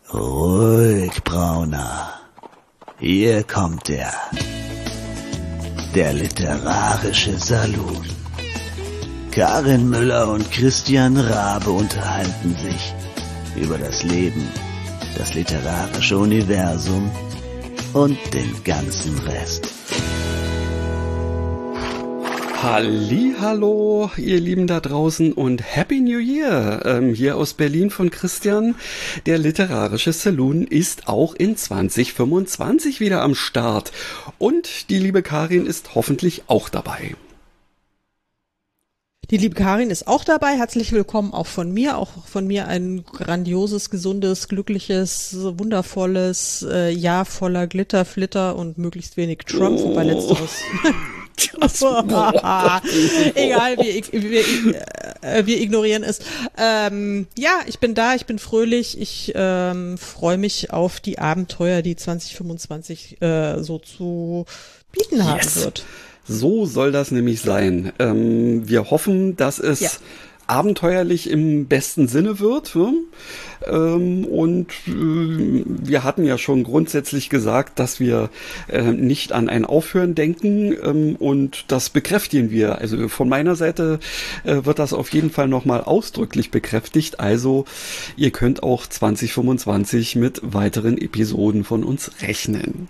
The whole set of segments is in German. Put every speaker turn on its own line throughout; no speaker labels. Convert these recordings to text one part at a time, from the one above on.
Ruhig, Brauner. Hier kommt er. Der literarische Saloon. Karin Müller und Christian Rabe unterhalten sich über das Leben, das literarische Universum und den ganzen Rest.
Hallihallo, ihr Lieben da draußen und Happy New Year! Hier aus Berlin von Christian. Der literarische Saloon ist auch in 2025 wieder am Start. Und die liebe Karin ist hoffentlich auch dabei.
Die liebe Karin ist auch dabei. Herzlich willkommen auch von mir. Auch von mir ein grandioses, gesundes, glückliches, wundervolles Jahr voller Glitter, Flitter und möglichst wenig Trump. Wobei letzteres... Egal, wir ignorieren es. Ja, ich bin da, ich bin fröhlich, ich freue mich auf die Abenteuer, die 2025 so zu bieten haben wird.
So soll das nämlich sein. Wir hoffen, dass es abenteuerlich im besten Sinne wird. Und wir hatten ja schon grundsätzlich gesagt, dass wir nicht an ein Aufhören denken, und das bekräftigen wir. Also von meiner Seite wird das auf jeden Fall nochmal ausdrücklich bekräftigt. Also ihr könnt auch 2025 mit weiteren Episoden von uns rechnen.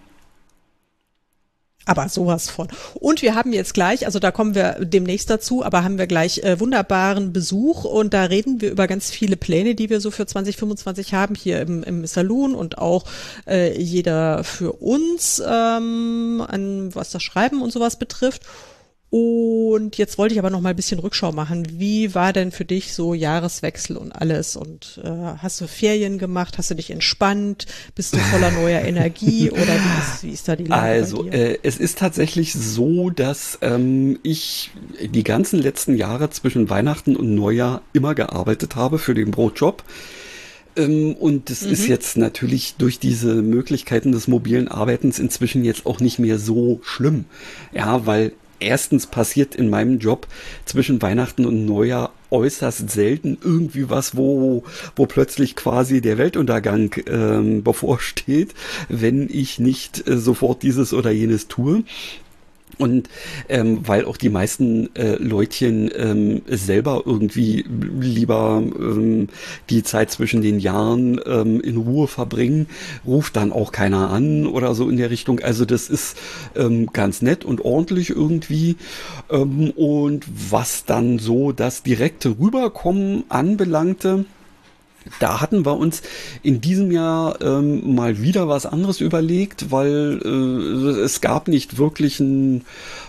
Aber sowas von. Und wir haben jetzt gleich, also da kommen wir demnächst dazu, aber haben wir gleich wunderbaren Besuch und da reden wir über ganz viele Pläne, die wir so für 2025 haben, hier im Saloon und auch jeder für uns, an was das Schreiben und sowas betrifft. Und jetzt wollte ich aber noch mal ein bisschen Rückschau machen. Wie war denn für dich so Jahreswechsel und alles? Und hast du Ferien gemacht? Hast du dich entspannt? Bist du voller neuer Energie? Oder wie ist da die Lage
Also,
bei dir?
es ist tatsächlich so, dass ich die ganzen letzten Jahre zwischen Weihnachten und Neujahr immer gearbeitet habe für den Brotjob. Und es ist jetzt natürlich durch diese Möglichkeiten des mobilen Arbeitens inzwischen jetzt auch nicht mehr so schlimm. Ja, weil erstens passiert in meinem Job zwischen Weihnachten und Neujahr äußerst selten irgendwie was, wo plötzlich quasi der Weltuntergang bevorsteht, wenn ich nicht sofort dieses oder jenes tue. Und weil auch die meisten Leutchen selber irgendwie lieber die Zeit zwischen den Jahren in Ruhe verbringen, ruft dann auch keiner an oder so in der Richtung. Also das ist ganz nett und ordentlich irgendwie. Und was dann so das direkte Rüberkommen anbelangte, da hatten wir uns in diesem Jahr mal wieder was anderes überlegt, weil es gab nicht wirklich einen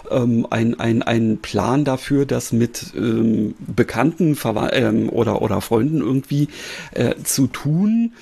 Plan dafür, das mit Bekannten oder Freunden irgendwie zu tun.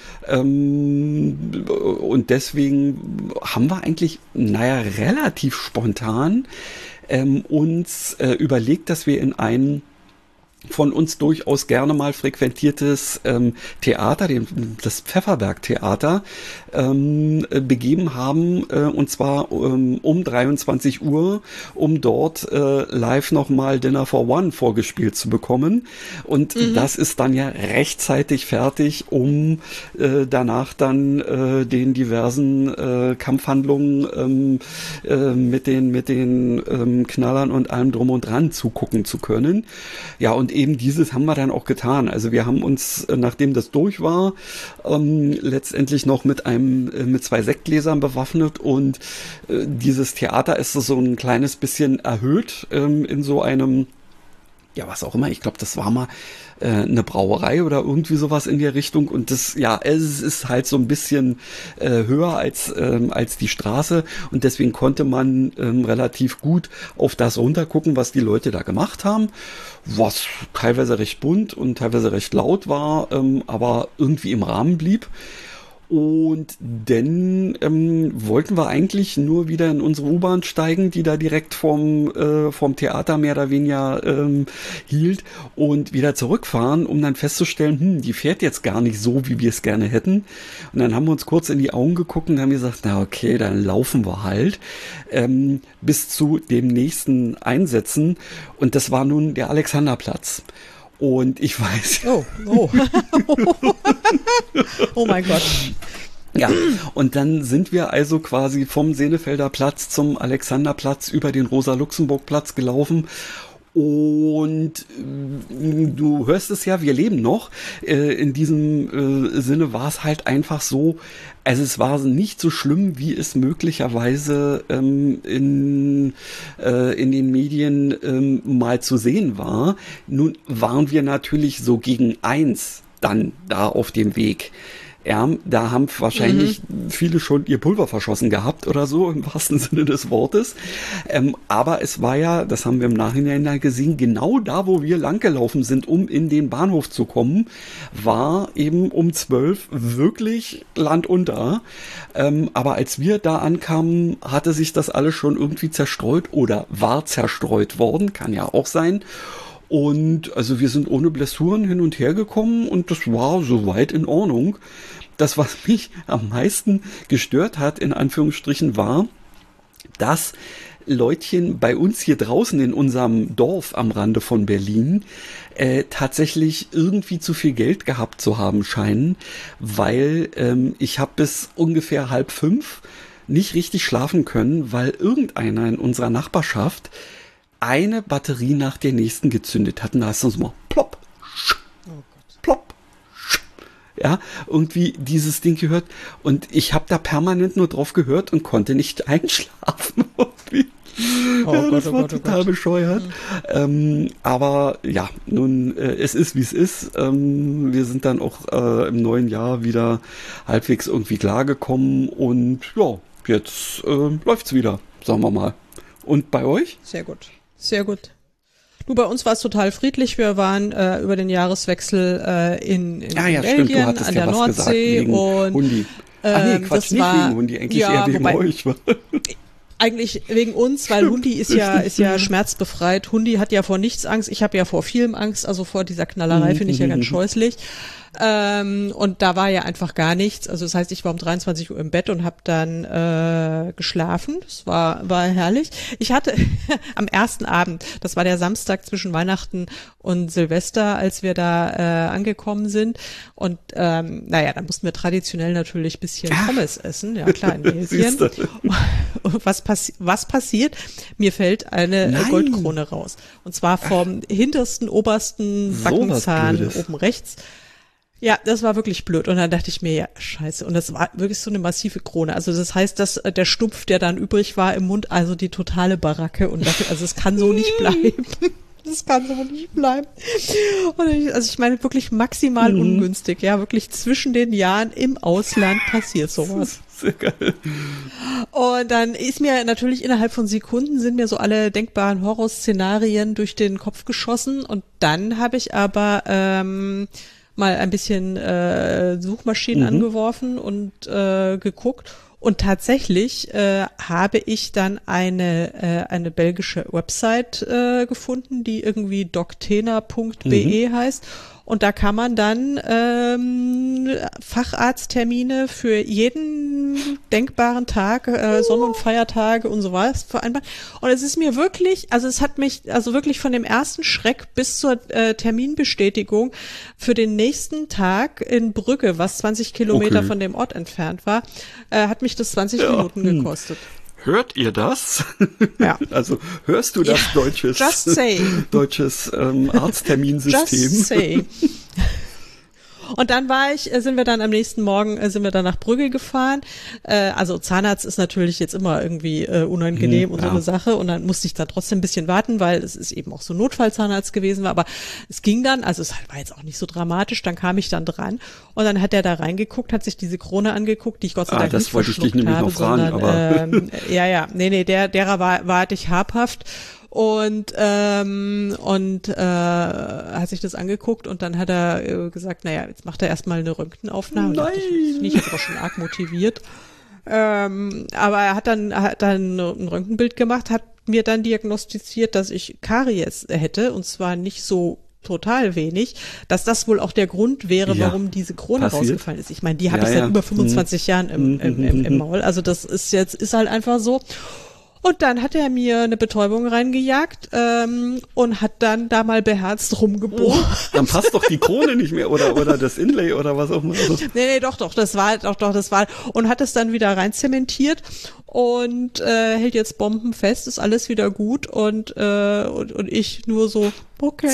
Und deswegen haben wir eigentlich, relativ spontan uns überlegt, dass wir in einen von uns durchaus gerne mal frequentiertes Theater, das Pfefferberg-Theater, begeben haben, und zwar um 23 Uhr, um dort live nochmal Dinner for One vorgespielt zu bekommen. Und das ist dann ja rechtzeitig fertig, um danach dann den diversen Kampfhandlungen mit den Knallern und allem drum und dran zugucken zu können. Ja, und eben dieses haben wir dann auch getan. Also wir haben uns, nachdem das durch war, letztendlich noch mit 2 Sektgläsern bewaffnet und dieses Theater ist so ein kleines bisschen erhöht in so einem, ja, was auch immer, ich glaube, das war mal eine Brauerei oder irgendwie sowas in der Richtung und das, ja, es ist halt so ein bisschen höher als die Straße und deswegen konnte man relativ gut auf das runtergucken, was die Leute da gemacht haben, was teilweise recht bunt und teilweise recht laut war, aber irgendwie im Rahmen blieb. Und dann wollten wir eigentlich nur wieder in unsere U-Bahn steigen, die da direkt vom Theater mehr oder weniger hielt und wieder zurückfahren, um dann festzustellen, die fährt jetzt gar nicht so, wie wir es gerne hätten. Und dann haben wir uns kurz in die Augen geguckt und haben gesagt, na okay, dann laufen wir halt bis zu dem nächsten Einsetzen. Und das war nun der Alexanderplatz. Und ich weiß.
Oh. Oh mein Gott.
Ja, und dann sind wir also quasi vom Senefelder Platz zum Alexanderplatz über den Rosa-Luxemburg-Platz gelaufen. Und du hörst es ja, wir leben noch. In diesem Sinne war es halt einfach so, also es war nicht so schlimm, wie es möglicherweise in den Medien mal zu sehen war. Nun waren wir natürlich so gegen 1 dann da auf dem Weg. Ja, da haben wahrscheinlich viele schon ihr Pulver verschossen gehabt oder so, im wahrsten Sinne des Wortes. Aber es war ja, das haben wir im Nachhinein ja gesehen, genau da, wo wir langgelaufen sind, um in den Bahnhof zu kommen, war eben um 12 wirklich Land unter. Aber als wir da ankamen, hatte sich das alles schon irgendwie zerstreut oder war zerstreut worden, kann ja auch sein. Und also wir sind ohne Blessuren hin und her gekommen und das war soweit in Ordnung. Das, was mich am meisten gestört hat, in Anführungsstrichen, war, dass Leutchen bei uns hier draußen in unserem Dorf am Rande von Berlin tatsächlich irgendwie zu viel Geld gehabt zu haben scheinen, weil ich habe bis ungefähr 4:30 nicht richtig schlafen können, weil irgendeiner in unserer Nachbarschaft eine Batterie nach der nächsten gezündet hat. Und da hast du so mal plopp, plopp. Ja, irgendwie dieses Ding gehört. Und ich habe da permanent nur drauf gehört und konnte nicht einschlafen. Das war total bescheuert. Aber ja, nun, es ist, wie es ist. Wir sind dann auch im neuen Jahr wieder halbwegs irgendwie klargekommen. Und ja, jetzt läuft's wieder, sagen wir mal. Und bei euch?
Sehr gut. Sehr gut. Du, bei uns war es total friedlich. Wir waren über den Jahreswechsel in Belgien an der Nordsee und
Hundi. Quatsch, nicht wegen Hundi, eigentlich eher wegen euch.
Eigentlich wegen uns, weil Hundi ist ja schmerzbefreit. Hundi hat ja vor nichts Angst. Ich habe ja vor vielem Angst, also vor dieser Knallerei finde ich ja ganz scheußlich. Und da war ja einfach gar nichts. Also das heißt, ich war um 23 Uhr im Bett und habe dann geschlafen. Das war herrlich. Ich hatte am ersten Abend, das war der Samstag zwischen Weihnachten und Silvester, als wir da angekommen sind. Und naja, dann mussten wir traditionell natürlich ein bisschen Pommes essen. Ja klar, in Belgien. Und was passiert? Mir fällt eine Goldkrone raus. Und zwar vom hintersten, obersten Backenzahn oben rechts. Ja, das war wirklich blöd. Und dann dachte ich mir, ja, scheiße. Und das war wirklich so eine massive Krone. Also das heißt, dass der Stumpf, der dann übrig war im Mund, also die totale Baracke. Und dafür, also es kann so nicht bleiben. Das kann so nicht bleiben. Und ich meine, wirklich maximal ungünstig. Ja, wirklich zwischen den Jahren im Ausland passiert sowas.
Sehr geil.
Und dann ist mir natürlich innerhalb von Sekunden sind mir so alle denkbaren Horrorszenarien durch den Kopf geschossen. Und dann habe ich aber mal ein bisschen Suchmaschinen angeworfen und geguckt. Und tatsächlich habe ich dann eine belgische Website gefunden, die irgendwie doctena.be heißt. Und da kann man dann Facharzttermine für jeden denkbaren Tag, Sonn- und Feiertage und so was vereinbaren. Und es ist mir wirklich, also es hat mich, also wirklich von dem ersten Schreck bis zur Terminbestätigung für den nächsten Tag in Brügge, was 20 Kilometer von dem Ort entfernt war, hat mich das 20 Minuten gekostet.
Hört ihr das?
Ja.
Also hörst du das deutsches Arztterminsystem?
Just say. Und dann sind wir dann am nächsten Morgen, nach Brügge gefahren. Also Zahnarzt ist natürlich jetzt immer irgendwie unangenehm und so eine Sache. Und dann musste ich da trotzdem ein bisschen warten, weil es ist eben auch so Notfallzahnarzt gewesen war. Aber es ging dann, also es war jetzt auch nicht so dramatisch. Dann kam ich dann dran und dann hat er da reingeguckt, hat sich diese Krone angeguckt, die ich Gott sei Dank nicht verschluckt habe. Das wollte ich dich nämlich noch fragen, aber nee, derer war ich habhaft. Und hat sich das angeguckt und dann hat er gesagt, naja, jetzt macht er erstmal eine Röntgenaufnahme.
Nein!
Ich nicht, jetzt aber schon arg motiviert. Aber er hat dann ein Röntgenbild gemacht, hat mir dann diagnostiziert, dass ich Karies hätte und zwar nicht so total wenig, dass das wohl auch der Grund wäre, warum diese Krone rausgefallen ist. Ich meine, die habe ich seit über 25 Jahren im Maul. Also das ist halt einfach so. Und dann hat er mir eine Betäubung reingejagt und hat dann da mal beherzt rumgebohrt.
Dann passt doch die Krone nicht mehr oder das Inlay oder was auch immer.
Nee, doch, das war. Und hat es dann wieder rein zementiert und hält jetzt bombenfest, ist alles wieder gut und ich nur so, okay.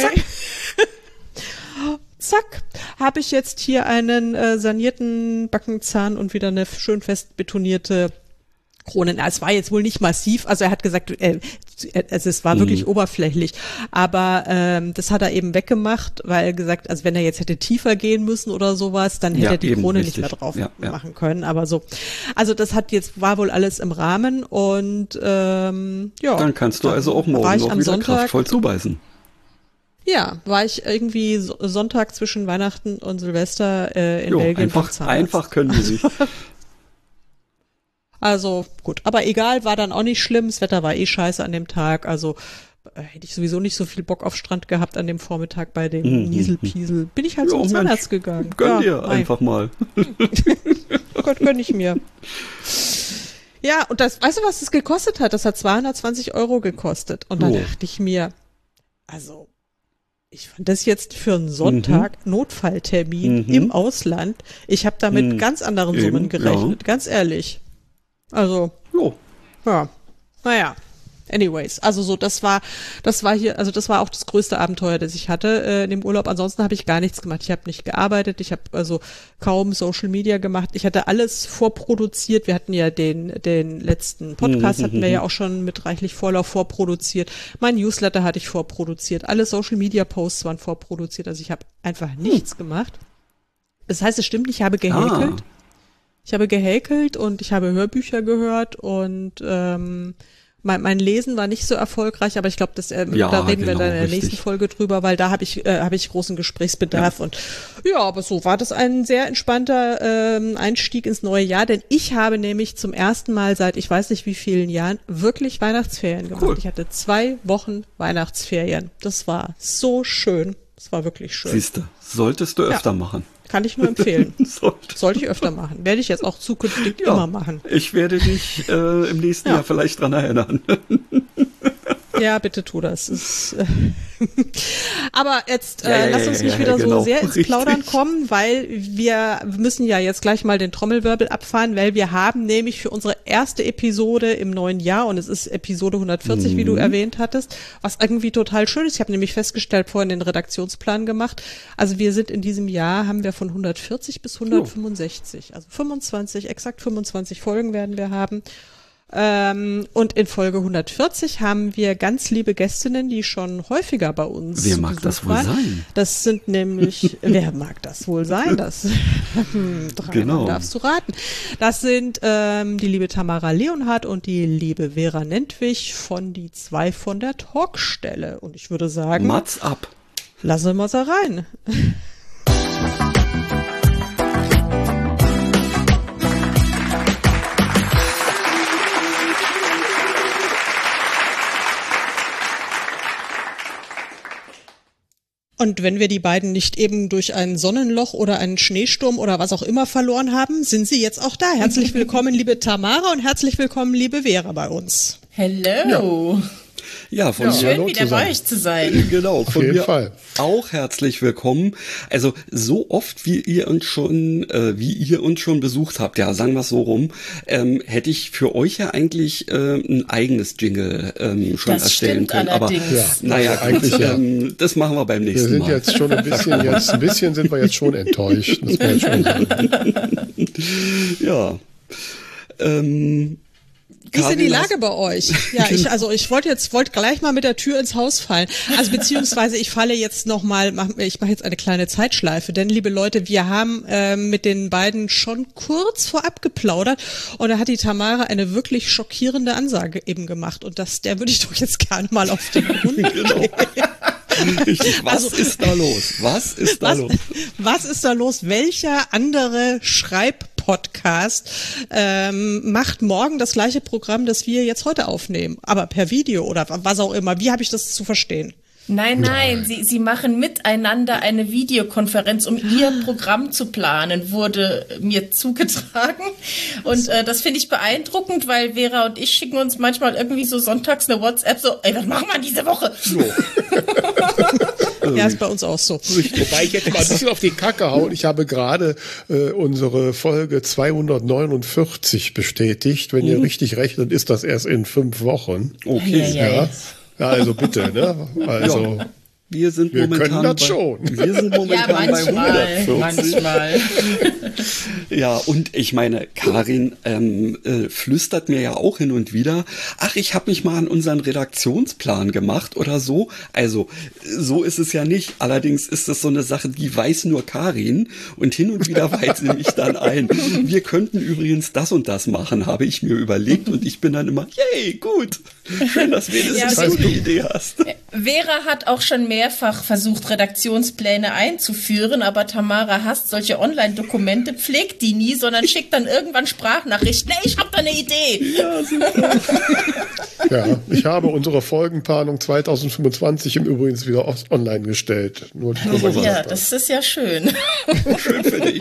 Zack, habe ich jetzt hier einen sanierten Backenzahn und wieder eine schön fest betonierte Krone. Es war jetzt wohl nicht massiv, also er hat gesagt, also es war wirklich oberflächlich, aber das hat er eben weggemacht, weil er gesagt, also wenn er jetzt hätte tiefer gehen müssen oder sowas, dann hätte er die Krone nicht mehr drauf machen können, aber so. Also das war wohl alles im Rahmen und
Dann kannst du also auch morgen noch wieder kraftvoll zubeißen.
Ja, war ich irgendwie Sonntag zwischen Weihnachten und Silvester in Belgien.
Einfach können die sich.
Also gut, aber egal, war dann auch nicht schlimm. Das Wetter war scheiße an dem Tag. Also hätte ich sowieso nicht so viel Bock auf Strand gehabt an dem Vormittag bei dem Nieselpiesel. Bin ich halt zum Zahnarzt gegangen.
Gönn dir einfach mal.
Gott, gönn ich mir. Ja, und das, weißt du, was das gekostet hat? Das hat 220 € gekostet. Und dann dachte ich mir, also ich fand das jetzt für einen Sonntag Notfalltermin im Ausland. Ich habe da mit ganz anderen Summen gerechnet, ganz ehrlich. Also, ja, naja, anyways, also so, das war auch das größte Abenteuer, das ich hatte in dem Urlaub. Ansonsten habe ich gar nichts gemacht. Ich habe nicht gearbeitet, ich habe also kaum Social Media gemacht. Ich hatte alles vorproduziert. Wir hatten ja den letzten Podcast, hatten wir ja auch schon mit reichlich Vorlauf vorproduziert. Mein Newsletter hatte ich vorproduziert. Alle Social Media Posts waren vorproduziert. Also ich habe einfach nichts gemacht. Das heißt, es stimmt, ich habe gehäkelt. Ich habe gehäkelt und ich habe Hörbücher gehört und mein Lesen war nicht so erfolgreich, aber ich glaube, da reden wir dann in der nächsten Folge drüber, weil da habe ich großen Gesprächsbedarf und ja, aber so war das ein sehr entspannter Einstieg ins neue Jahr, denn ich habe nämlich zum ersten Mal seit ich weiß nicht wie vielen Jahren wirklich Weihnachtsferien gemacht. Cool. Ich hatte 2 Wochen Weihnachtsferien. Das war so schön. Das war wirklich schön.
Siehste, solltest du öfter machen.
Kann ich nur empfehlen. Sollte ich öfter machen. Werde ich jetzt auch zukünftig immer machen.
Ich werde dich im nächsten Jahr vielleicht dran erinnern.
Ja, bitte tu das. Aber jetzt lass uns nicht wieder so sehr ins Plaudern kommen, weil wir müssen ja jetzt gleich mal den Trommelwirbel abfahren, weil wir haben nämlich für unsere erste Episode im neuen Jahr, und es ist Episode 140, wie du erwähnt hattest, was irgendwie total schön ist. Ich habe nämlich festgestellt, vorhin den Redaktionsplan gemacht. Also wir sind in diesem Jahr, haben wir von 140 bis 165, also exakt 25 Folgen werden wir haben. Und in Folge 140 haben wir ganz liebe Gästinnen, die schon häufiger bei uns
Wer mag das wohl sein?
Das sind nämlich, wer mag das wohl sein? Das dreimal darfst du raten. Das sind die liebe Tamara Leonhardt und die liebe Vera Nentwich von die 2 von der Talkstelle. Und ich würde sagen,
Mats ab.
Lassen wir sie rein. Und wenn wir die beiden nicht eben durch ein Sonnenloch oder einen Schneesturm oder was auch immer verloren haben, sind sie jetzt auch da. Herzlich willkommen, liebe Tamara, und herzlich willkommen, liebe Vera, bei uns.
Hello.
Ja, von
schön wieder bei euch zu sein.
Genau, von
jeden
mir
Fall.
Auch herzlich willkommen. Also so oft wie ihr uns schon besucht habt, ja, sagen wir es so rum, hätte ich für euch ja eigentlich ein eigenes Jingle schon
das
erstellen können.
Allerdings.
Aber naja,
eigentlich
das machen wir beim nächsten Mal.
Wir sind jetzt schon ein bisschen sind wir jetzt schon enttäuscht. Das muss man schon sagen.
Ja.
Wie ist denn die Lage bei euch? Ja, ich wollte gleich mal mit der Tür ins Haus fallen. Also beziehungsweise ich falle jetzt ich mache jetzt eine kleine Zeitschleife, denn liebe Leute, wir haben mit den beiden schon kurz vorab geplaudert und da hat die Tamara eine wirklich schockierende Ansage eben gemacht und der würde ich doch jetzt gerne mal auf den Grund gehen.
Was ist da los? Was ist da los?
Welcher andere Schreibpodcast macht morgen das gleiche Programm, das wir jetzt heute aufnehmen, aber per Video oder was auch immer? Wie habe ich das zu verstehen?
Nein, sie machen miteinander eine Videokonferenz, um ihr Programm zu planen, wurde mir zugetragen. Und das finde ich beeindruckend, weil Vera und ich schicken uns manchmal irgendwie so sonntags eine WhatsApp so, ey, was machen wir diese Woche?
Ja, ist bei uns auch so.
Wobei ich jetzt mal ein bisschen auf die Kacke haue. Ich habe gerade unsere Folge 249 bestätigt. Wenn ihr richtig rechnet, ist das erst in 5 Wochen.
Okay.
Ja. Ja, also bitte, ne? Also
wir
können das schon.
Wir sind momentan bei 140.
Manchmal.
Ja, und ich meine, Karin flüstert mir ja auch hin und wieder, ach, ich habe mich mal an unseren Redaktionsplan gemacht oder so. Also, so ist es ja nicht. Allerdings ist das so eine Sache, die weiß nur Karin und hin und wieder weiht sie mich dann ein. Wir könnten übrigens das und das machen, habe ich mir überlegt und ich bin dann immer, yay, gut. Schön, dass wenigstens du eine Idee hast.
Vera hat auch schon mehrfach versucht, Redaktionspläne einzuführen, aber Tamara hasst solche Online-Dokumente, pflegt die nie, sondern schickt dann irgendwann Sprachnachrichten. Nee, ich hab da eine Idee.
Ja, super.
Ja, ich habe unsere Folgenplanung 2025 im Übrigen wieder online gestellt.
Ja, das ist ja schön.
Schön für dich.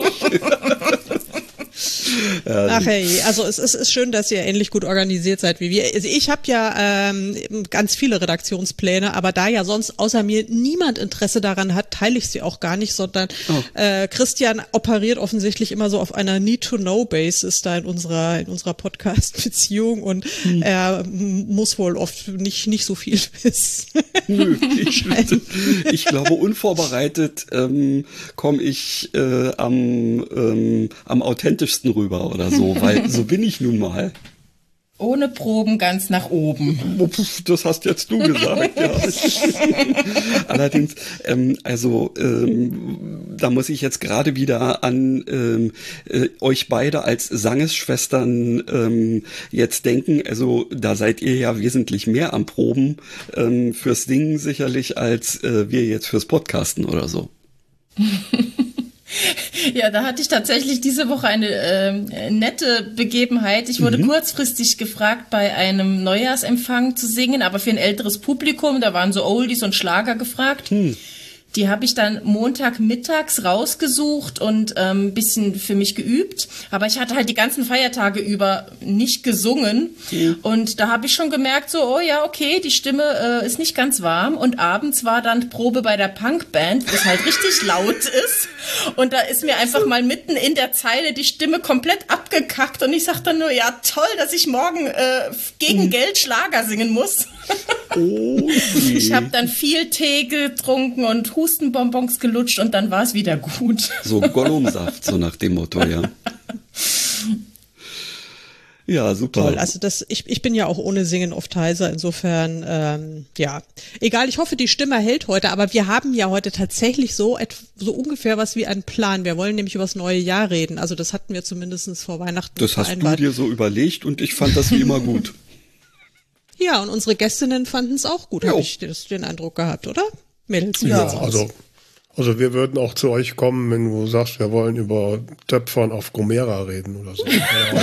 Ach hey, also es ist schön, dass ihr ähnlich gut organisiert seid wie wir. Also ich habe ja ganz viele Redaktionspläne, aber da ja sonst außer mir niemand Interesse daran hat, teile ich sie auch gar nicht, sondern Christian operiert offensichtlich immer so auf einer Need-to-Know-Basis da in unserer Podcast-Beziehung und er muss wohl oft nicht so viel wissen.
Nö, ich glaube, unvorbereitet komme ich am authentischsten rüber oder so, weil so bin ich nun mal.
Ohne Proben ganz nach oben.
Das hast jetzt du gesagt, ja. Allerdings, da muss ich jetzt gerade wieder an euch beide als Sangesschwestern jetzt denken. Also da seid ihr ja wesentlich mehr am Proben fürs Singen sicherlich, als wir jetzt fürs Podcasten oder so.
Ja, da hatte ich tatsächlich diese Woche eine nette Begebenheit. Ich wurde kurzfristig gefragt, bei einem Neujahrsempfang zu singen, aber für ein älteres Publikum. Da waren so Oldies und Schlager gefragt. Die habe ich dann Montagmittags rausgesucht und ein bisschen für mich geübt. Aber ich hatte halt die ganzen Feiertage über nicht gesungen. Und da habe ich schon gemerkt, so, oh ja, okay, die Stimme ist nicht ganz warm. Und abends war dann Probe bei der Punkband, wo es halt richtig laut ist. Und da ist mir einfach mal mitten in der Zeile die Stimme komplett abgekackt. Und ich sag dann nur, ja, toll, dass ich morgen gegen Geld Schlager singen muss.
Oh,
ich habe dann viel Tee getrunken und Hustenbonbons gelutscht und dann war es wieder gut.
So Gollumsaft, so nach dem Motto, ja. Ja, super.
Toll, also ich bin ja auch ohne Singen oft heiser, insofern, ja. Egal, ich hoffe, die Stimme hält heute, aber wir haben ja heute tatsächlich so ungefähr was wie einen Plan. Wir wollen nämlich über das neue Jahr reden, also das hatten wir zumindest vor Weihnachten
Das hast du dir so überlegt und ich fand das wie immer gut.
Ja, und unsere Gästinnen fanden es auch gut, habe ich den Eindruck gehabt, oder? Mädels, wie
ja,
sieht's aus?
also wir würden auch zu euch kommen, wenn du sagst, wir wollen über Töpfern auf Gomera reden oder so.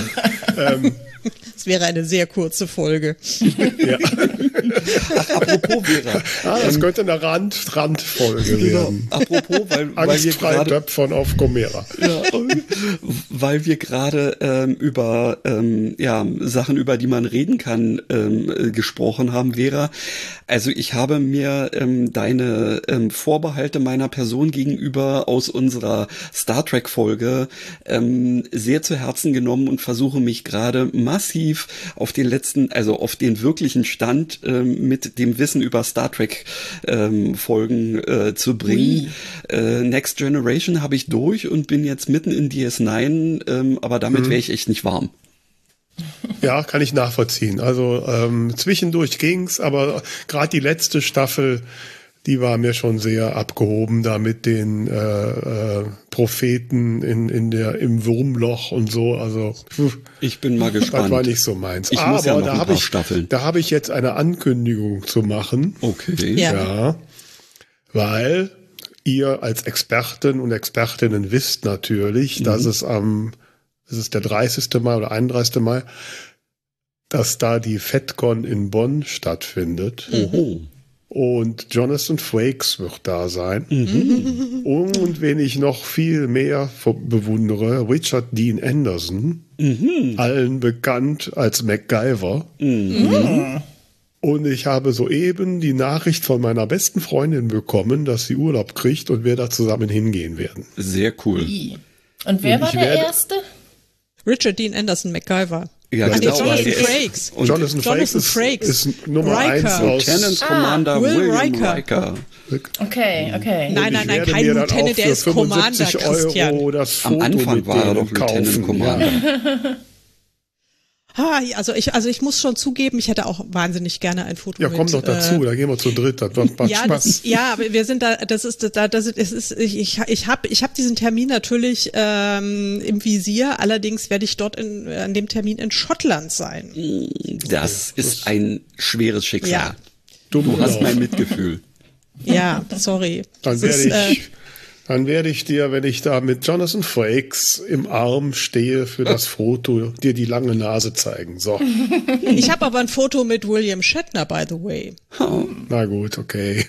Das wäre eine sehr kurze Folge.
Ja.
Ach, apropos Vera.
Das könnte eine Randfolge werden.
Apropos, weil wir gerade
Töpfern auf Gomera.
Ja, weil wir gerade über Sachen, über die man reden kann, gesprochen haben, Vera. Also ich habe mir deine Vorbehalte meiner Person gegenüber aus unserer Star Trek Folge sehr zu Herzen genommen und versuche mich gerade massiv auf den wirklichen Stand mit dem Wissen über Star Trek Folgen zu bringen. Next Generation habe ich durch und bin jetzt mitten in DS9, aber damit wäre ich echt nicht warm.
Ja, kann ich nachvollziehen. Also zwischendurch ging's, aber gerade die letzte Staffel, die war mir schon sehr abgehoben, da mit den Propheten im Wurmloch und so. Also
ich bin mal gespannt.
Das war nicht so meins.
Ich muss ja noch ein paar Staffeln.
Da habe ich jetzt eine Ankündigung zu machen.
Okay.
Ja, weil ihr als Experten und Expertinnen wisst natürlich, dass es der 30. Mai oder 31. Mai, dass da die FedCon in Bonn stattfindet.
Oho.
Und Jonathan Frakes wird da sein. Und wen ich noch viel mehr bewundere, Richard Dean Anderson, allen bekannt als MacGyver. Und ich habe soeben die Nachricht von meiner besten Freundin bekommen, dass sie Urlaub kriegt und wir da zusammen hingehen werden.
Sehr cool.
Und wer war der Erste?
Richard Dean Anderson, MacGyver.
Ja,
Jonathan
genau.
Frakes.
Jonathan Frakes ist Nummer 1 aus
Lieutenant Commander
Will
William
Riker.
Riker.
Okay.
Nein,
Ich werde
kein
mir dann
Lieutenant,
auch
der
für
ist Commander,
75
Christian.
Euro das Foto
Am Anfang
mit
war er
denen
doch Lieutenant
kaufen.
Commander.
Also ich muss schon zugeben, ich hätte auch wahnsinnig gerne ein Foto
Ja,
mit.
komm doch dazu, da gehen wir zu dritt, das macht
Ja,
Spaß.
aber wir sind da, ich hab diesen Termin natürlich im Visier, allerdings werde ich dort an dem Termin in Schottland sein.
Das ist ein schweres Schicksal.
Ja.
Du hast mein Mitgefühl.
Ja, sorry.
Dann werde ich dir, wenn ich da mit Jonathan Frakes im Arm stehe für das Foto, dir die lange Nase zeigen. So.
Ich habe aber ein Foto mit William Shatner, by the way.
Na gut, okay.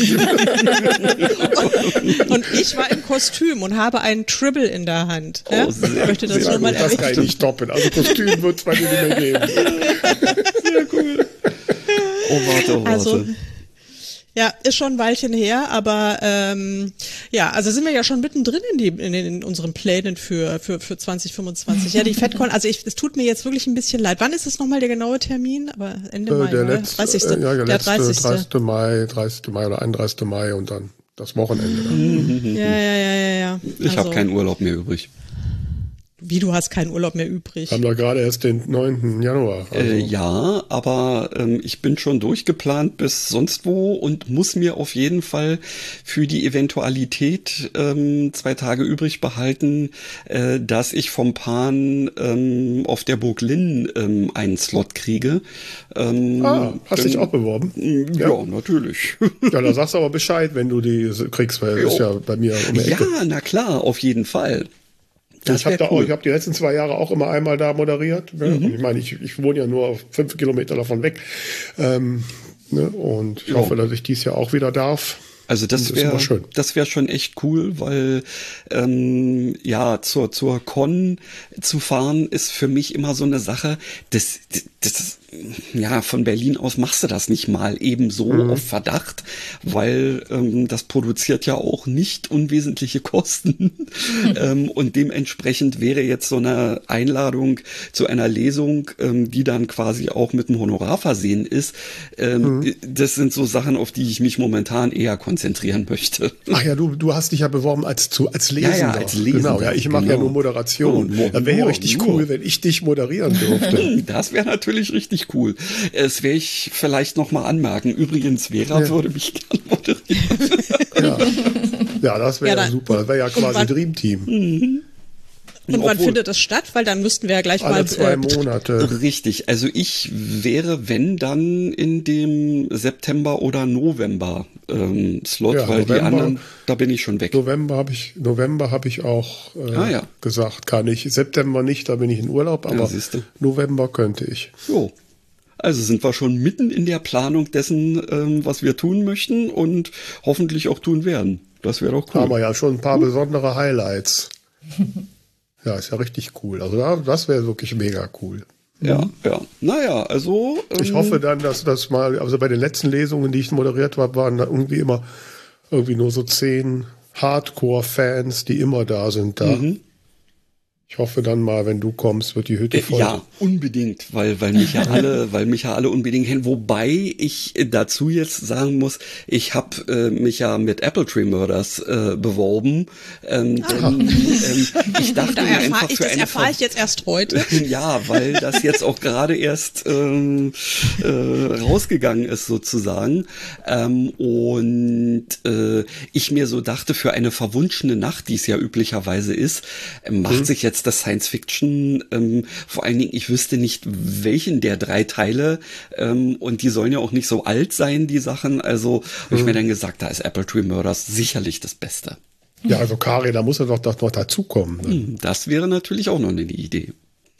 Und ich war im Kostüm und habe einen Tribble in der Hand. Ja? Ich möchte das
Sehr
schon mal
gut, das kann ich nicht toppen. Also Kostüm wird es bei dir nicht mehr geben.
Sehr cool. Oh, warte.
Also, ja, ist schon ein Weilchen her, aber ja, also sind wir ja schon mittendrin in unseren Plänen für 2025. Ja, die FedCon, also es tut mir jetzt wirklich ein bisschen leid. Wann ist es nochmal der genaue Termin? Aber Ende Mai,
der
oder?
letzte,
30.
Ja, der letzte,
30.
Mai oder 31. Mai und dann das Wochenende.
Ja.
Ich habe keinen Urlaub mehr übrig.
Wie, du hast keinen Urlaub mehr übrig?
Wir haben da gerade erst den 9. Januar. Also.
Ja, aber ich bin schon durchgeplant bis sonst wo und muss mir auf jeden Fall für die Eventualität 2 Tage übrig behalten, dass ich vom Pan auf der Burg Linn einen Slot kriege.
Hast dich auch beworben?
Ja, natürlich.
Ja, da sagst du aber Bescheid, wenn du die kriegst, weil das ist ja bei mir um die Ecke.
Ja, na klar, auf jeden Fall.
Ich habe die letzten 2 Jahre auch immer einmal da moderiert. Ne? Und ich meine, ich wohne ja nur auf 5 Kilometer davon weg. Ne? Und ich hoffe, dass ich dies Jahr auch wieder darf.
Also das wäre schon echt cool, weil ja zur Con zu fahren ist für mich immer so eine Sache. Das ja, von Berlin aus machst du das nicht mal eben so auf Verdacht, weil das produziert ja auch nicht unwesentliche Kosten. Und dementsprechend wäre jetzt so eine Einladung zu einer Lesung, die dann quasi auch mit einem Honorar versehen ist. Das sind so Sachen, auf die ich mich momentan eher konzentrieren möchte.
Ach ja, du hast dich ja beworben als Lesender.
Ja, als Lesender.
Genau, ja, ich mache ja nur Moderation. Das wäre ja richtig cool, wenn ich dich moderieren dürfte.
Das wäre natürlich richtig cool. Es werde ich vielleicht noch mal anmerken. Übrigens, Vera würde mich gern moderieren.
Ja, das wäre super. Das wäre ja quasi Dream Team.
Und wann findet das statt? Weil dann müssten wir ja gleich
alle
mal
2 Monate.
Richtig. Also ich wäre, wenn dann in dem September oder November Slot, weil November, die anderen, da bin ich schon weg.
November habe ich auch gesagt, kann ich. September nicht, da bin ich in Urlaub, aber November könnte ich.
Jo. Also sind wir schon mitten in der Planung dessen, was wir tun möchten und hoffentlich auch tun werden. Das wäre doch cool.
Haben wir ja schon ein paar besondere Highlights. Ja, ist ja richtig cool. Also das wäre wirklich mega cool.
Ja. Naja, also.
Ich hoffe dann, dass das mal, also bei den letzten Lesungen, die ich moderiert habe, waren da irgendwie nur so 10 Hardcore-Fans, die immer da sind da. Ich hoffe dann mal, wenn du kommst, wird die Hütte voll.
Ja, unbedingt, weil mich ja alle unbedingt kennen. Wobei ich dazu jetzt sagen muss, ich habe mich ja mit Apple Tree Murders beworben. Ich dachte mir einfach für eine
erfahre ich jetzt erst heute.
Ja, weil das jetzt auch gerade erst rausgegangen ist sozusagen. Und ich mir so dachte, für eine verwunschene Nacht, die es ja üblicherweise ist, macht sich jetzt das Science-Fiction, vor allen Dingen, ich wüsste nicht, welchen der 3 Teile, und die sollen ja auch nicht so alt sein, die Sachen, also habe ich mir dann gesagt, da ist Apple Tree Murders sicherlich das Beste.
Ja, also Kari, da muss er doch noch dazukommen. Ne?
Das wäre natürlich auch noch eine Idee.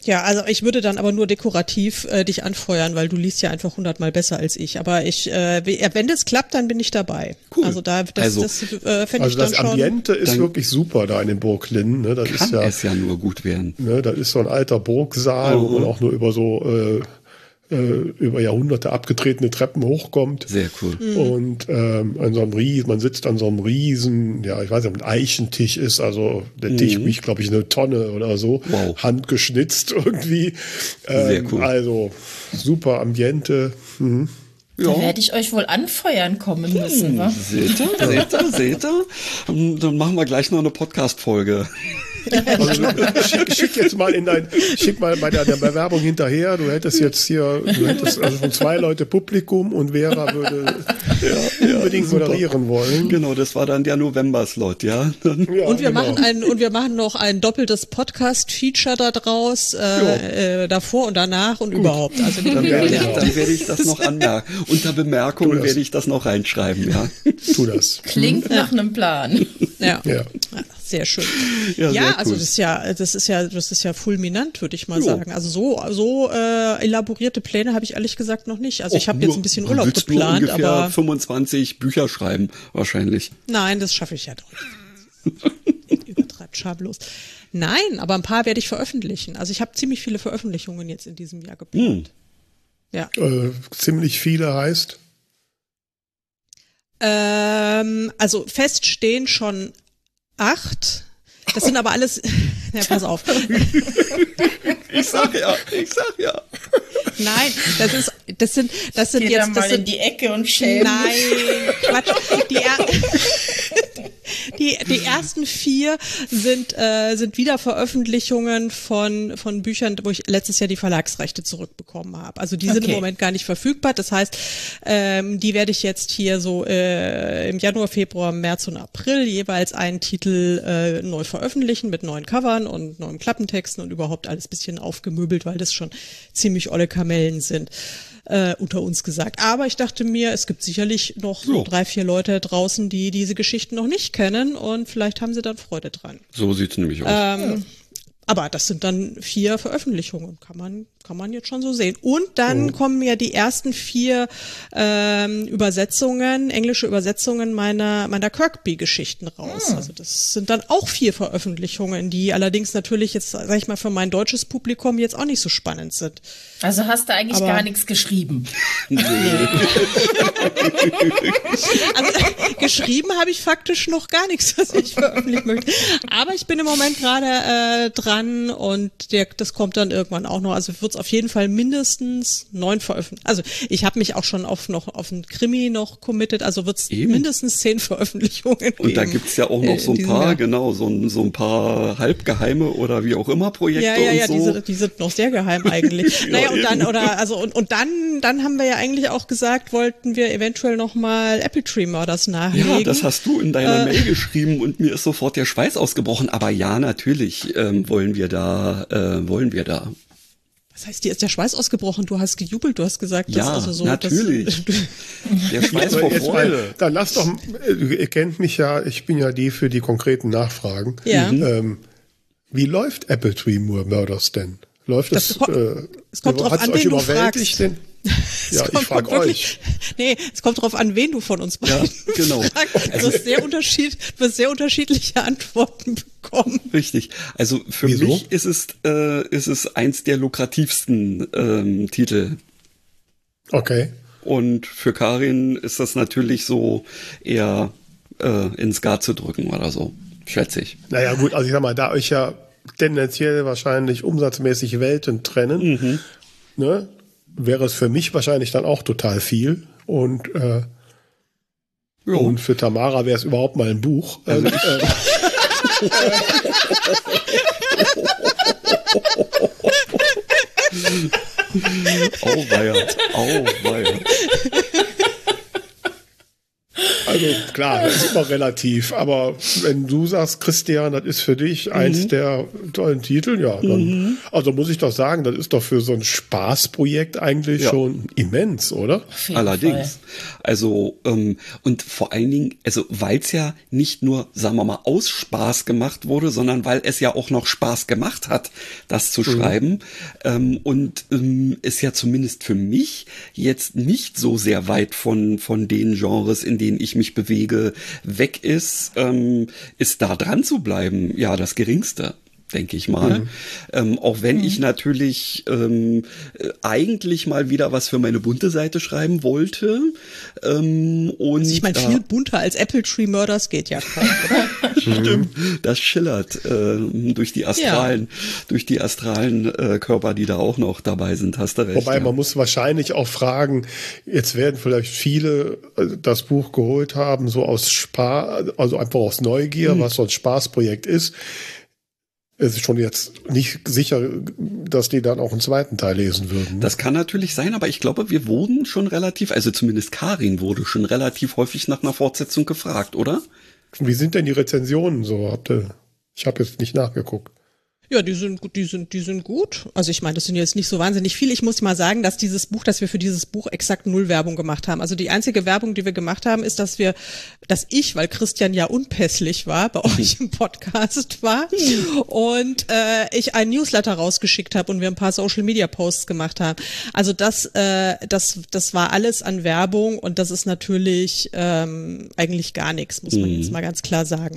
Ja, also ich würde dann aber nur dekorativ dich anfeuern, weil du liest ja einfach 100-mal besser als ich. Aber wenn das klappt, dann bin ich dabei.
Cool.
Also das fände ich
Also
dann
das
schon.
Ambiente ist wirklich super da in den Burglinden. Ne? Das
Kann
ist ja,
es ja nur gut werden.
ne, das ist so ein alter Burgsaal, wo man auch nur über über Jahrhunderte abgetretene Treppen hochkommt.
Sehr cool.
Und an so einem man sitzt an so einem riesen, ja, ich weiß nicht, ob ein Eichentisch ist, also der Tisch wiegt, glaube ich, 1 Tonne oder so,
Wow.
handgeschnitzt irgendwie.
Sehr cool.
Also super Ambiente. Mhm.
Da werde ich euch wohl anfeuern kommen müssen, wa?
Seht ihr? Dann machen wir gleich noch eine Podcast-Folge.
Also, schick jetzt mal schick mal bei der Bewerbung hinterher. Du hättest also von 2 Leute Publikum und Vera würde unbedingt moderieren wollen.
Genau, das war dann der November-Slot, ja.
Ja,
Und wir
genau.
machen noch ein doppeltes Podcast-Feature da draus, davor und danach und überhaupt. Also
Dann werde ich das noch anmerken. Unter Bemerkungen werde ich das noch reinschreiben, ja.
Tu das.
Klingt nach einem Plan.
Ja.
Ja.
Sehr schön.
Ja, sehr cool.
Also das ist ja fulminant, würde ich mal sagen. Also so elaborierte Pläne habe ich ehrlich gesagt noch nicht. Also ich habe jetzt ein bisschen Urlaub
willst
geplant,
nur ungefähr
aber
25 Bücher schreiben wahrscheinlich.
nein, das schaffe ich ja doch nicht. Übertreibt schamlos. Nein, aber ein paar werde ich veröffentlichen. Also ich habe ziemlich viele Veröffentlichungen jetzt in diesem Jahr geplant. Ja.
Ziemlich viele heißt.
Also fest stehen schon 8. Das sind aber alles. Ja, pass auf.
Ich sag ja.
Nein, das sind
Geh
jetzt.
dann mal in die Ecke und schämen.
Nein, Quatsch. Die ersten 4 sind Wiederveröffentlichungen von Büchern, wo ich letztes Jahr die Verlagsrechte zurückbekommen habe. Also die sind im Moment gar nicht verfügbar. Das heißt, die werde ich jetzt hier so im Januar, Februar, März und April jeweils einen Titel neu veröffentlichen mit neuen Covern und neuen Klappentexten und überhaupt alles bisschen aufgemöbelt, weil das schon ziemlich olle Kamellen sind. Unter uns gesagt. Aber ich dachte mir, es gibt sicherlich noch so 3, 4 Leute draußen, die diese Geschichten noch nicht kennen und vielleicht haben sie dann Freude dran.
So sieht's nämlich aus.
Aber das sind dann 4 Veröffentlichungen, kann man jetzt schon so sehen. Und dann kommen ja die ersten 4 englische Übersetzungen meiner Kirkby-Geschichten raus. Also das sind dann auch 4 Veröffentlichungen, die allerdings natürlich jetzt, sag ich mal, für mein deutsches Publikum jetzt auch nicht so spannend sind.
Also hast du eigentlich gar nichts geschrieben?
Also geschrieben habe ich faktisch noch gar nichts, was ich veröffentlichen möchte. Aber ich bin im Moment gerade dran und das kommt dann irgendwann auch noch. Also wird es auf jeden Fall mindestens 9 veröffentlicht. Also ich habe mich auch schon auf einen Krimi noch committed. Also wird es mindestens 10 Veröffentlichungen geben.
Und da gibt's ja auch noch so ein paar, so ein paar halbgeheime oder wie auch immer Projekte
ja,
und so.
die sind noch sehr geheim eigentlich. Naja, und dann haben wir ja eigentlich auch gesagt, wollten wir eventuell noch mal Apple Tree Murders nachlegen.
Ja, das hast du in deiner Mail geschrieben und mir ist sofort der Schweiß ausgebrochen. Aber ja, natürlich wollen wir da.
Was heißt, dir ist der Schweiß ausgebrochen? Du hast gejubelt, du hast gesagt,
ja,
das also so.
natürlich. Der Schweiß vor Freude.
Dann lass doch, ihr kennt mich ja, ich bin ja die für die konkreten Nachfragen.
Ja.
Wie läuft Apple Tree Murders denn? Läuft es
kommt drauf
hat's
an,
euch
wen du
überwältigt
fragst.
denn? Ja, ich frage euch.
Nee, es kommt drauf an, wen du von uns beiden
genau.
fragst. Du wirst sehr unterschiedliche Antworten bekommen.
Richtig. Also für
Wieso?
mich ist es eins der lukrativsten Titel.
Okay.
Und für Karin ist das natürlich so eher ins Skat zu drücken oder so, schätze ich.
Naja gut, also ich sag mal, da euch ja tendenziell wahrscheinlich umsatzmäßig Welten trennen, ne, wäre es für mich wahrscheinlich dann auch total viel. Und für Tamara wäre es überhaupt mal ein Buch. Also
Auweia.
Also klar, das ist immer relativ. Aber wenn du sagst, Christian, das ist für dich eins der tollen Titel, ja, dann, also muss ich doch sagen, das ist doch für so ein Spaßprojekt eigentlich schon immens, oder?
Allerdings. Also, und vor allen Dingen, also, weil es ja nicht nur, sagen wir mal, aus Spaß gemacht wurde, sondern weil es ja auch noch Spaß gemacht hat, das zu schreiben. Und ist ja zumindest für mich jetzt nicht so sehr weit von den Genres, in denen ich mich bewege, weg ist da dran zu bleiben, ja, das Geringste, denke ich mal. Auch wenn ich natürlich eigentlich mal wieder was für meine bunte Seite schreiben wollte. Und
also ich meine, viel bunter als Apple Tree Murders geht ja kaum, oder?
Stimmt, das schillert durch die astralen Körper, die da auch noch dabei sind, hast du recht.
Wobei man muss wahrscheinlich auch fragen, jetzt werden vielleicht viele das Buch geholt haben, so aus Spaß, also einfach aus Neugier, was so ein Spaßprojekt ist. Es ist schon jetzt nicht sicher, dass die dann auch einen zweiten Teil lesen würden.
Das kann natürlich sein, aber ich glaube, wir wurden schon relativ, also zumindest Karin wurde schon relativ häufig nach einer Fortsetzung gefragt, oder?
Wie sind denn die Rezensionen so? Ich habe jetzt nicht nachgeguckt.
Ja, die sind gut. Also ich meine, das sind jetzt nicht so wahnsinnig viele. Ich muss mal sagen, dass wir für dieses Buch exakt 0 Werbung gemacht haben. Also die einzige Werbung, die wir gemacht haben, ist, dass ich, weil Christian ja unpässlich war, bei euch im Podcast war und ich einen Newsletter rausgeschickt habe und wir ein paar Social Media Posts gemacht haben. Also das war alles an Werbung und das ist natürlich eigentlich gar nichts, muss man jetzt mal ganz klar sagen.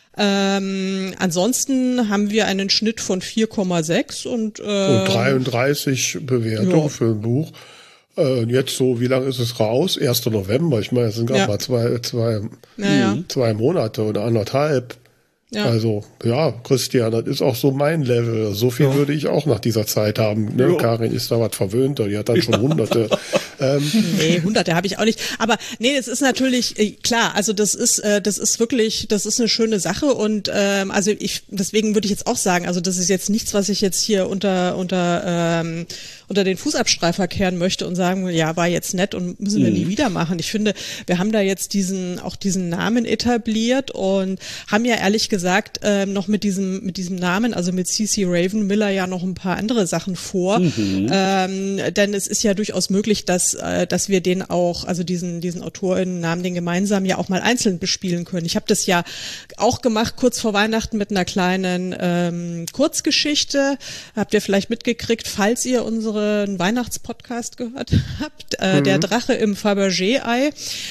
Ansonsten haben wir einen Schnitt von 4,6 und
33 Bewertungen für ein Buch. Jetzt so, wie lange ist es raus? 1. November. Ich meine, es sind gerade mal zwei Monate oder anderthalb. Ja. Also, ja, Christian, das ist auch so mein Level. So viel würde ich auch nach dieser Zeit haben. Ne? Karin ist da was verwöhnter, die hat dann schon Hunderte.
Nee, Hunderte habe ich auch nicht. Aber nee, es ist natürlich, klar, also das ist wirklich, das ist eine schöne Sache und also deswegen würde ich jetzt auch sagen, also das ist jetzt nichts, was ich jetzt hier unter den Fußabstreifer kehren möchte und sagen, ja, war jetzt nett und müssen wir nie wieder machen. Ich finde, wir haben da jetzt diesen Namen etabliert und haben ja ehrlich gesagt noch mit diesem Namen, also mit CC Raven Miller ja noch ein paar andere Sachen vor. Denn es ist ja durchaus möglich, dass wir den auch, also diesen AutorInnen-Namen, den gemeinsam ja auch mal einzeln bespielen können. Ich habe das ja auch gemacht, kurz vor Weihnachten mit einer kleinen Kurzgeschichte. Habt ihr vielleicht mitgekriegt, falls ihr unseren Weihnachtspodcast gehört habt, der Drache im Fabergé-Ei.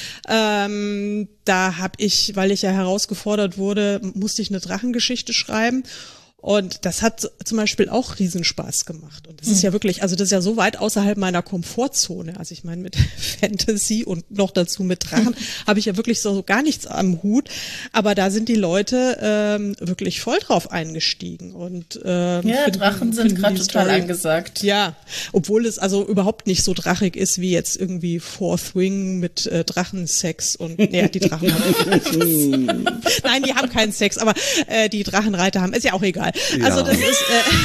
Da habe ich, weil ich ja herausgefordert wurde, musste ich eine Drachengeschichte schreiben. Und das hat zum Beispiel auch Riesenspaß gemacht. Und das ist ja wirklich, also das ist ja so weit außerhalb meiner Komfortzone. Also ich meine, mit Fantasy und noch dazu mit Drachen habe ich ja wirklich so gar nichts am Hut. Aber da sind die Leute wirklich voll drauf eingestiegen. Und
Drachen sind gerade total angesagt.
Ja, obwohl es also überhaupt nicht so drachig ist, wie jetzt irgendwie Fourth Wing mit Drachensex und die Drachen haben Nein, die haben keinen Sex, aber die Drachenreiter haben, ist ja auch egal. Also das ist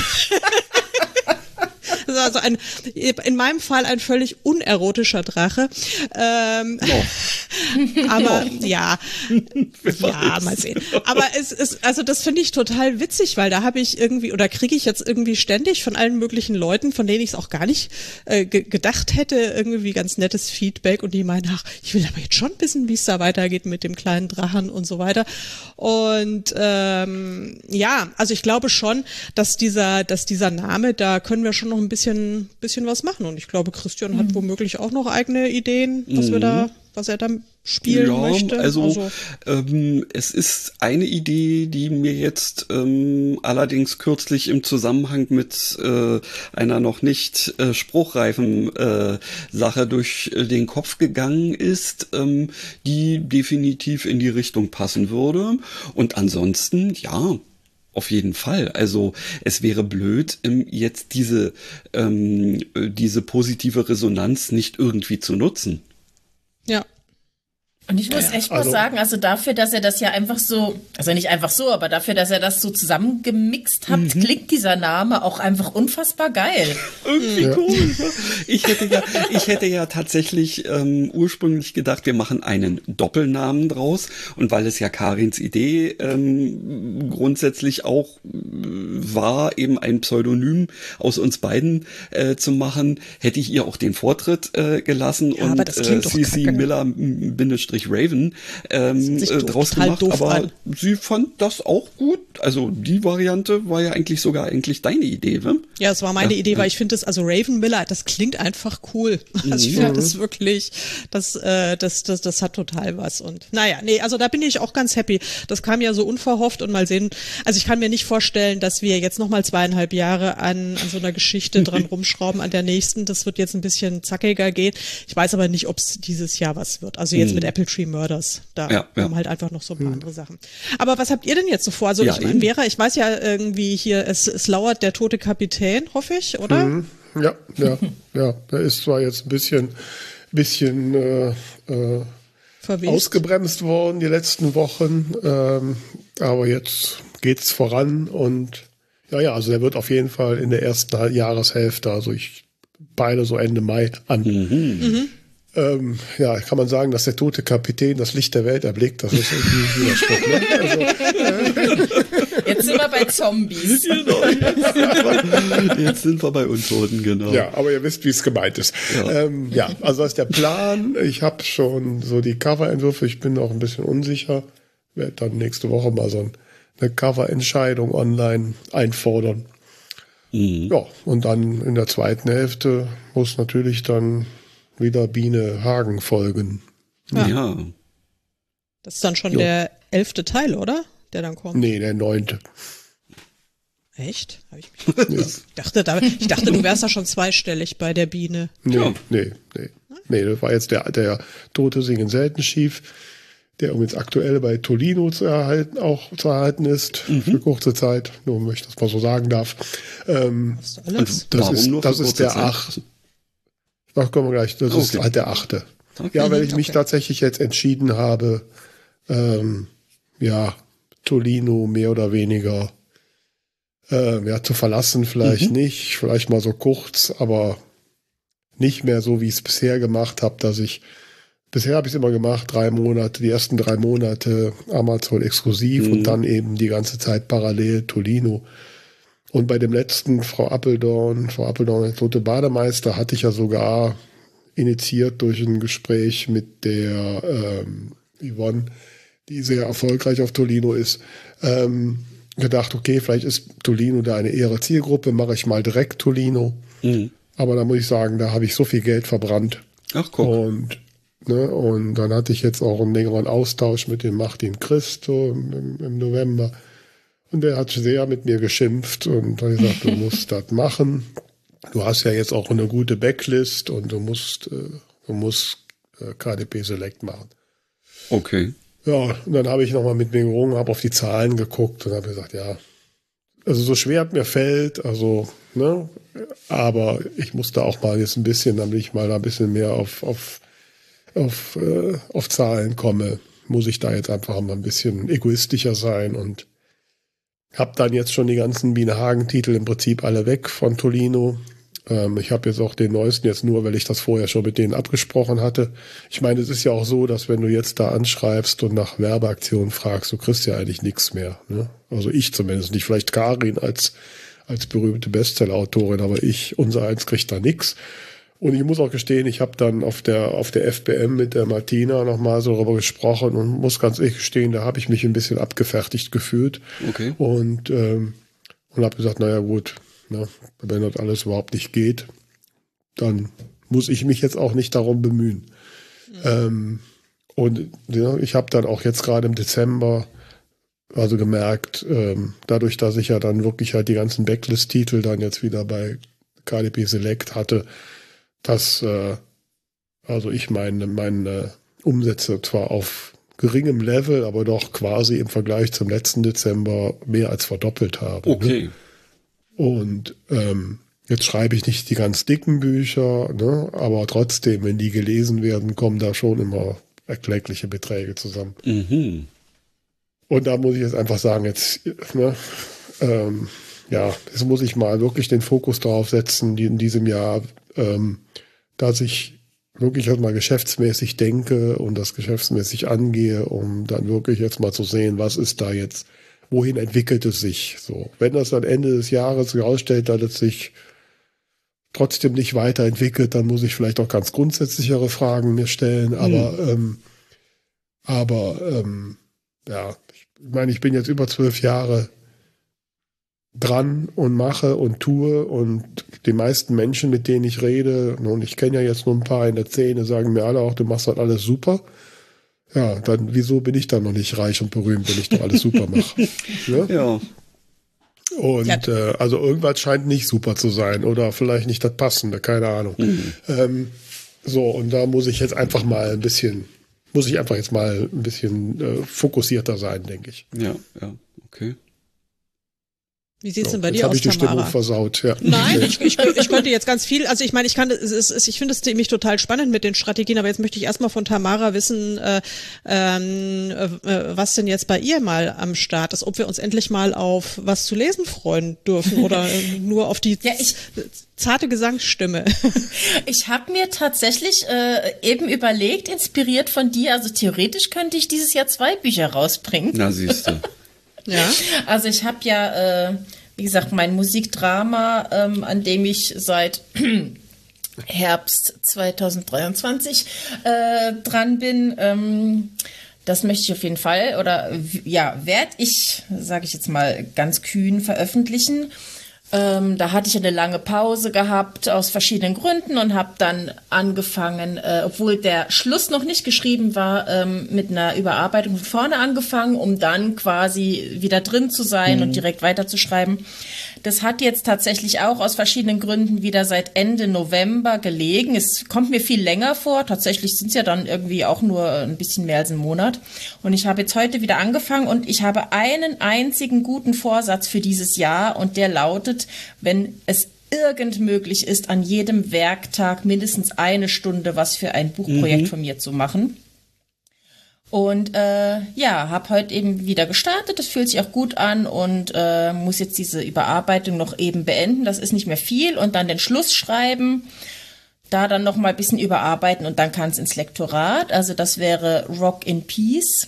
also in meinem Fall ein völlig unerotischer Drache. Aber ja, mal sehen. Aber es ist, also das finde ich total witzig, weil da habe ich irgendwie, oder kriege ich jetzt irgendwie ständig von allen möglichen Leuten, von denen ich es auch gar nicht gedacht hätte, irgendwie ganz nettes Feedback und die meinen, ach, ich will aber jetzt schon wissen, wie es da weitergeht mit dem kleinen Drachen und so weiter. Und also ich glaube schon, dass dieser Name, da können wir schon noch ein bisschen was machen. Und ich glaube, Christian hat womöglich auch noch eigene Ideen, was er da spielen möchte.
Also es ist eine Idee, die mir jetzt allerdings kürzlich im Zusammenhang mit einer noch nicht spruchreifen Sache durch den Kopf gegangen ist, die definitiv in die Richtung passen würde. Und ansonsten, ja, auf jeden Fall. Also es wäre blöd, jetzt diese positive Resonanz nicht irgendwie zu nutzen.
Ja.
Und ich muss echt mal sagen, also dafür, dass er das ja einfach so, also nicht einfach so, aber dafür, dass er das so zusammengemixt hat, klingt dieser Name auch einfach unfassbar geil.
Irgendwie komisch. Ich hätte ja tatsächlich ursprünglich gedacht, wir machen einen Doppelnamen draus. Und weil es ja Karins Idee grundsätzlich auch war, eben ein Pseudonym aus uns beiden zu machen, hätte ich ihr auch den Vortritt gelassen
Ja,
und
aber das klingt doch
CC
kacke.
Miller-Raven draus
total
gemacht.
doof
Aber
an.
sie fand das auch gut. Also die Variante war ja eigentlich sogar deine Idee, ne?
Ja, es war meine Idee, weil ich finde also Raven Miller, das klingt einfach cool. Also ich finde das wirklich, das hat total was. Und naja, nee, also da bin ich auch ganz happy. Das kam ja so unverhofft und mal sehen. Also ich kann mir nicht vorstellen, dass wir jetzt nochmal 2,5 Jahre an so einer Geschichte dran rumschrauben, an der nächsten. Das wird jetzt ein bisschen zackiger gehen. Ich weiß aber nicht, ob es dieses Jahr was wird. Also jetzt mit Apple Tree Murders. Da kommen halt einfach noch so ein paar andere Sachen. Aber was habt ihr denn jetzt so vor? Also
Ja,
ich meine, Vera, ich weiß ja irgendwie hier, es lauert der tote Kapitän, hoffe ich, oder?
Ja. Da ist zwar jetzt ein bisschen
Verwest.
ausgebremst worden die letzten Wochen, aber jetzt geht's voran und ja, also der wird auf jeden Fall in der ersten Jahreshälfte, also ich peile so Ende Mai an. Ja, kann man sagen, dass der tote Kapitän das Licht der Welt erblickt. Das ist irgendwie ein Widerspruch. Ne?
Jetzt sind wir bei Zombies.
Genau, jetzt sind wir bei Untoten, genau.
Ja, aber ihr wisst, wie es gemeint ist. Ja, also das ist der Plan. Ich habe schon so die Coverentwürfe. Ich bin auch ein bisschen unsicher. Werde dann nächste Woche mal so eine Coverentscheidung online einfordern. Ja, und dann in der zweiten Hälfte muss natürlich dann wieder Biene Hagen folgen.
Ja.
Das ist dann schon der 11. Teil, oder? Der dann kommt.
Nee, der 9.
Echt? Ich dachte, du wärst da schon zweistellig bei der Biene.
Nee, das war jetzt der Tote singen selten schief, der jetzt aktuell bei Tolino zu erhalten ist, für kurze Zeit, nur wenn ich das mal so sagen darf. Das ist der 8. Da kommen wir gleich. Das ist halt der 8. Okay. Ja, weil ich mich tatsächlich jetzt entschieden habe, Tolino mehr oder weniger zu verlassen, vielleicht nicht, vielleicht mal so kurz, aber nicht mehr so, wie ich es bisher gemacht habe, bisher habe ich es immer gemacht, die ersten 3 Monate Amazon exklusiv und dann eben die ganze Zeit parallel Tolino. Und bei dem letzten, Frau Appeldorn, der tote Bademeister, hatte ich ja sogar initiiert durch ein Gespräch mit der Yvonne, die sehr erfolgreich auf Tolino ist, gedacht, okay, vielleicht ist Tolino da eine eher Zielgruppe, mache ich mal direkt Tolino. Aber da muss ich sagen, da habe ich so viel Geld verbrannt.
Ach, guck.
Und dann hatte ich jetzt auch einen längeren Austausch mit dem Martin Christo im November. Und der hat sehr mit mir geschimpft und hat gesagt, du musst das machen. Du hast ja jetzt auch eine gute Backlist und du musst KDP Select machen.
Okay.
Ja, und dann habe ich nochmal mit mir gerungen, habe auf die Zahlen geguckt und habe gesagt, ja, also so schwer es mir fällt, aber ich muss da auch mal jetzt ein bisschen, damit ich mal ein bisschen mehr auf Zahlen komme, muss ich da jetzt einfach mal ein bisschen egoistischer sein und habe dann jetzt schon die ganzen Biene Hagen-Titel im Prinzip alle weg von Tolino. Ich habe jetzt auch den neuesten jetzt nur, weil ich das vorher schon mit denen abgesprochen hatte. Ich meine, es ist ja auch so, dass wenn du jetzt da anschreibst und nach Werbeaktionen fragst, du kriegst ja eigentlich nichts mehr. Ne? Also ich zumindest nicht. Vielleicht Karin als berühmte Bestseller-Autorin, aber unser eins kriegt da nichts. Und ich muss auch gestehen, ich habe dann auf der FBM mit der Martina nochmal so darüber gesprochen und muss ganz ehrlich gestehen, da habe ich mich ein bisschen abgefertigt gefühlt.
Okay.
Und habe gesagt, naja gut, wenn das alles überhaupt nicht geht, dann muss ich mich jetzt auch nicht darum bemühen. Ich habe dann auch jetzt gerade im Dezember also gemerkt, dadurch, dass ich ja dann wirklich halt die ganzen Backlist-Titel dann jetzt wieder bei KDP Select hatte, dass ich meine Umsätze zwar auf geringem Level, aber doch quasi im Vergleich zum letzten Dezember mehr als verdoppelt habe.
Okay.
Ne? Und jetzt schreibe ich nicht die ganz dicken Bücher, ne? Aber trotzdem, wenn die gelesen werden, kommen da schon immer erkleckliche Beträge zusammen. Und da muss ich jetzt einfach sagen, jetzt, ne, jetzt muss ich mal wirklich den Fokus darauf setzen, in diesem Jahr, dass ich wirklich erstmal geschäftsmäßig denke und das geschäftsmäßig angehe, um dann wirklich jetzt mal zu sehen, was ist da jetzt, wohin entwickelt es sich so. Wenn das am Ende des Jahres herausstellt, dass es sich trotzdem nicht weiterentwickelt, dann muss ich vielleicht auch ganz grundsätzlichere Fragen mir stellen, ich meine, ich bin jetzt über 12 Jahre dran und mache und tue und die meisten Menschen, mit denen ich rede, und ich kenne ja jetzt nur ein paar in der Szene, sagen mir alle auch, du machst das alles super. Ja, dann wieso bin ich dann noch nicht reich und berühmt, wenn ich doch alles super mache? Ne?
Ja.
Und also irgendwas scheint nicht super zu sein oder vielleicht nicht das Passende, keine Ahnung. Und da muss ich jetzt einfach mal ein bisschen, fokussierter sein, denke ich.
Ja, okay.
Wie sieht's denn bei
jetzt
dir
habe
aus,
ich die
Tamara?
Stimmung versaut, ja.
Nein, ich könnte jetzt ganz viel, also ich meine, ich finde es nämlich total spannend mit den Strategien, aber jetzt möchte ich erstmal von Tamara wissen, was denn jetzt bei ihr mal am Start ist, ob wir uns endlich mal auf was zu lesen freuen dürfen oder nur auf die zarte Gesangsstimme.
Ich habe mir tatsächlich eben überlegt, inspiriert von dir, also theoretisch könnte ich dieses Jahr 2 Bücher rausbringen.
Na, siehst du.
Ja.
Also ich habe ja, wie gesagt, mein Musikdrama, an dem ich seit Herbst 2023 dran bin. Das möchte ich auf jeden Fall werde ich, sage ich jetzt mal ganz kühn, veröffentlichen. Da hatte ich eine lange Pause gehabt aus verschiedenen Gründen und habe dann angefangen, obwohl der Schluss noch nicht geschrieben war, mit einer Überarbeitung von vorne angefangen, um dann quasi wieder drin zu sein und direkt weiterzuschreiben. Das hat jetzt tatsächlich auch aus verschiedenen Gründen wieder seit Ende November gelegen. Es kommt mir viel länger vor. Tatsächlich sind es ja dann irgendwie auch nur ein bisschen mehr als einen Monat. Und ich habe jetzt heute wieder angefangen und ich habe einen einzigen guten Vorsatz für dieses Jahr und der lautet, wenn es irgend möglich ist, an jedem Werktag mindestens 1 Stunde was für ein Buchprojekt von mir zu machen. Und habe heute eben wieder gestartet, das fühlt sich auch gut an und muss jetzt diese Überarbeitung noch eben beenden, das ist nicht mehr viel und dann den Schluss schreiben, da dann noch mal ein bisschen überarbeiten und dann kann es ins Lektorat, also das wäre Rock in Peace.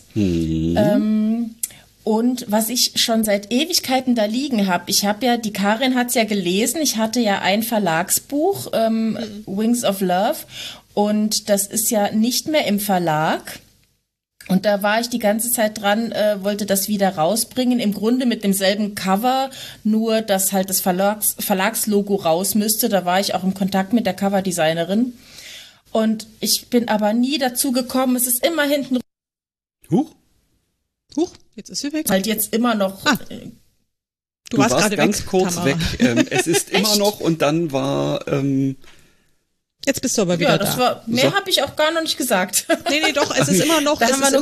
Und was ich schon seit Ewigkeiten da liegen habe, die Karin hat's ja gelesen, ich hatte ja ein Verlagsbuch, Wings of Love, und das ist ja nicht mehr im Verlag. Und da war ich die ganze Zeit dran, wollte das wieder rausbringen, im Grunde mit demselben Cover, nur dass halt das Verlagslogo raus müsste. Da war ich auch im Kontakt mit der Coverdesignerin. Und ich bin aber nie dazu gekommen, es ist immer hinten.
Huch, jetzt ist sie weg.
Halt jetzt immer noch.
Du warst gerade
ganz
weg,
kurz
Tamara.
weg. Es ist immer noch und dann war...
Jetzt bist du aber wieder da.
Mehr habe ich auch gar noch nicht gesagt.
Nee, doch, es ist immer noch,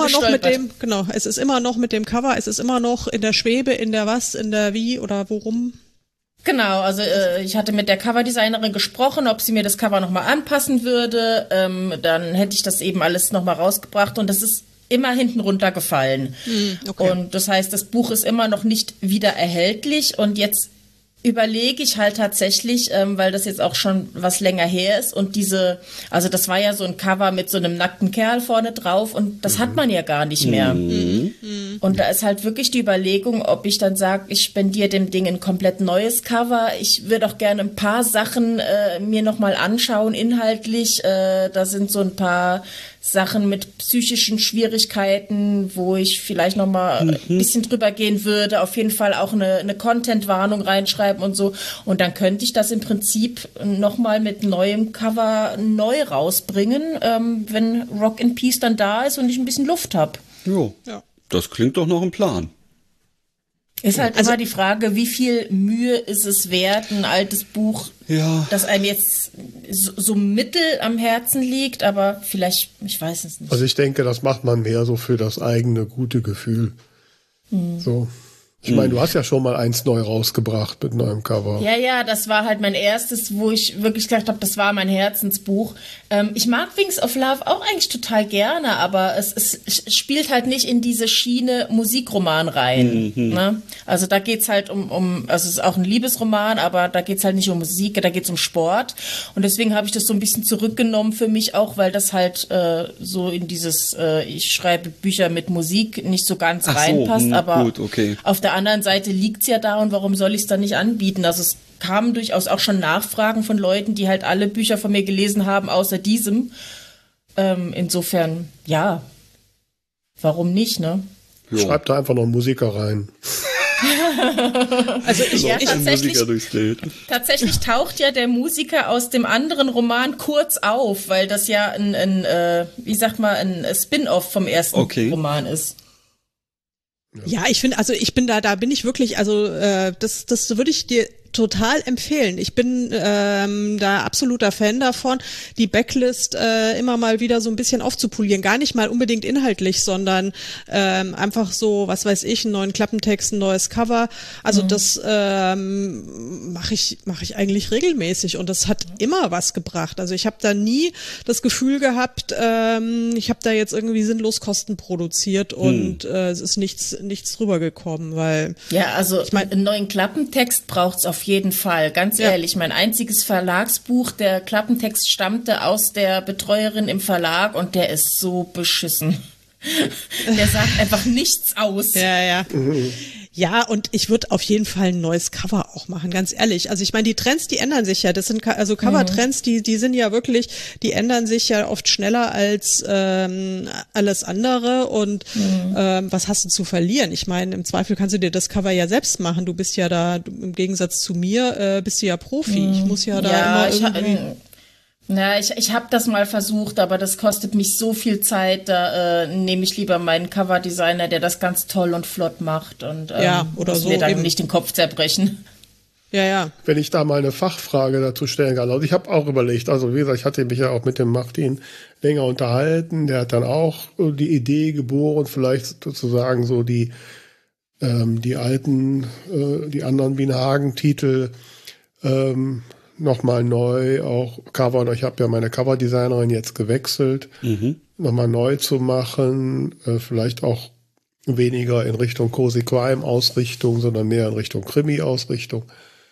es ist immer noch mit dem Cover, es ist immer noch in der Schwebe, in der was, in der wie oder worum.
Genau, also ich hatte mit der Coverdesignerin gesprochen, ob sie mir das Cover nochmal anpassen würde, dann hätte ich das eben alles nochmal rausgebracht und das ist immer hinten runtergefallen. Okay. Und das heißt, das Buch ist immer noch nicht wieder erhältlich und jetzt überlege ich halt tatsächlich, weil das jetzt auch schon was länger her ist und also das war ja so ein Cover mit so einem nackten Kerl vorne drauf und das hat man ja gar nicht mehr. Und da ist halt wirklich die Überlegung, ob ich dann sage, ich spendiere dem Ding ein komplett neues Cover. Ich würde auch gerne ein paar Sachen mir nochmal anschauen, inhaltlich. Da sind so ein paar Sachen mit psychischen Schwierigkeiten, wo ich vielleicht nochmal ein bisschen drüber gehen würde, auf jeden Fall auch eine Content-Warnung reinschreiben und so. Und dann könnte ich das im Prinzip nochmal mit neuem Cover neu rausbringen, wenn Rock in Peace dann da ist und ich ein bisschen Luft habe.
Jo, ja. Das klingt doch noch ein Plan.
Ist halt immer die Frage, wie viel Mühe ist es wert, ein altes Buch, das einem jetzt so mittel am Herzen liegt, aber vielleicht, ich weiß es nicht.
Also ich denke, das macht man mehr so für das eigene gute Gefühl. So. Ich meine, du hast ja schon mal eins neu rausgebracht mit neuem Cover.
Ja, das war halt mein erstes, wo ich wirklich gedacht habe, das war mein Herzensbuch. Ich mag Wings of Love auch eigentlich total gerne, aber es spielt halt nicht in diese Schiene Musikroman rein. Ne? Also da geht's halt also es ist auch ein Liebesroman, aber da geht's halt nicht um Musik, da geht's um Sport. Und deswegen habe ich das so ein bisschen zurückgenommen für mich auch, weil das halt so in dieses, ich schreibe Bücher mit Musik nicht so ganz reinpasst. Aber
gut, okay.
Auf der anderen Seite liegt's ja da und warum soll ich es dann nicht anbieten? Also es kamen durchaus auch schon Nachfragen von Leuten, die halt alle Bücher von mir gelesen haben, außer diesem. Insofern, ja, warum nicht, ne?
Jo.
Schreib da einfach noch einen Musiker rein.
Also tatsächlich taucht ja der Musiker aus dem anderen Roman kurz auf, weil das ja ein Spin-off vom ersten Roman ist.
Ja, ich finde, also ich bin da bin ich wirklich, also das würde ich dir total empfehlen. Ich bin da absoluter Fan davon, die Backlist immer mal wieder so ein bisschen aufzupolieren. Gar nicht mal unbedingt inhaltlich, sondern einfach so, was weiß ich, einen neuen Klappentext, ein neues Cover. Also das mache ich eigentlich regelmäßig und das hat immer was gebracht. Also ich habe da nie das Gefühl gehabt, ich habe da jetzt irgendwie sinnlos Kosten produziert und es ist nichts rübergekommen, weil
ja, also ich meine, einen neuen Klappentext braucht's auf jeden Fall, ganz ehrlich. Mein einziges Verlagsbuch, der Klappentext stammte aus der Betreuerin im Verlag und der ist so beschissen. Der sagt einfach nichts aus.
Ja. Ja, und ich würde auf jeden Fall ein neues Cover auch machen, ganz ehrlich. Also ich meine, die Trends, die ändern sich ja. Das sind also Cover-Trends, die sind ja wirklich, die ändern sich ja oft schneller als alles andere. Und was hast du zu verlieren? Ich meine, im Zweifel kannst du dir das Cover ja selbst machen. Du bist ja da, im Gegensatz zu mir, bist du ja Profi. Ich muss ja da immer irgendwie...
Ich habe das mal versucht, aber das kostet mich so viel Zeit. Da nehme ich lieber meinen Coverdesigner, der das ganz toll und flott macht und
oder
muss
so
mir dann
eben
nicht den Kopf zerbrechen.
Ja.
Wenn ich da mal eine Fachfrage dazu stellen kann. Also ich habe auch überlegt, also wie gesagt, ich hatte mich ja auch mit dem Martin länger unterhalten. Der hat dann auch die Idee geboren, vielleicht sozusagen so die alten, die anderen Wiener-Hagen-Titel nochmal neu, auch Cover, ich habe ja meine Coverdesignerin jetzt gewechselt, nochmal neu zu machen, vielleicht auch weniger in Richtung Cozy Crime Ausrichtung, sondern mehr in Richtung Krimi Ausrichtung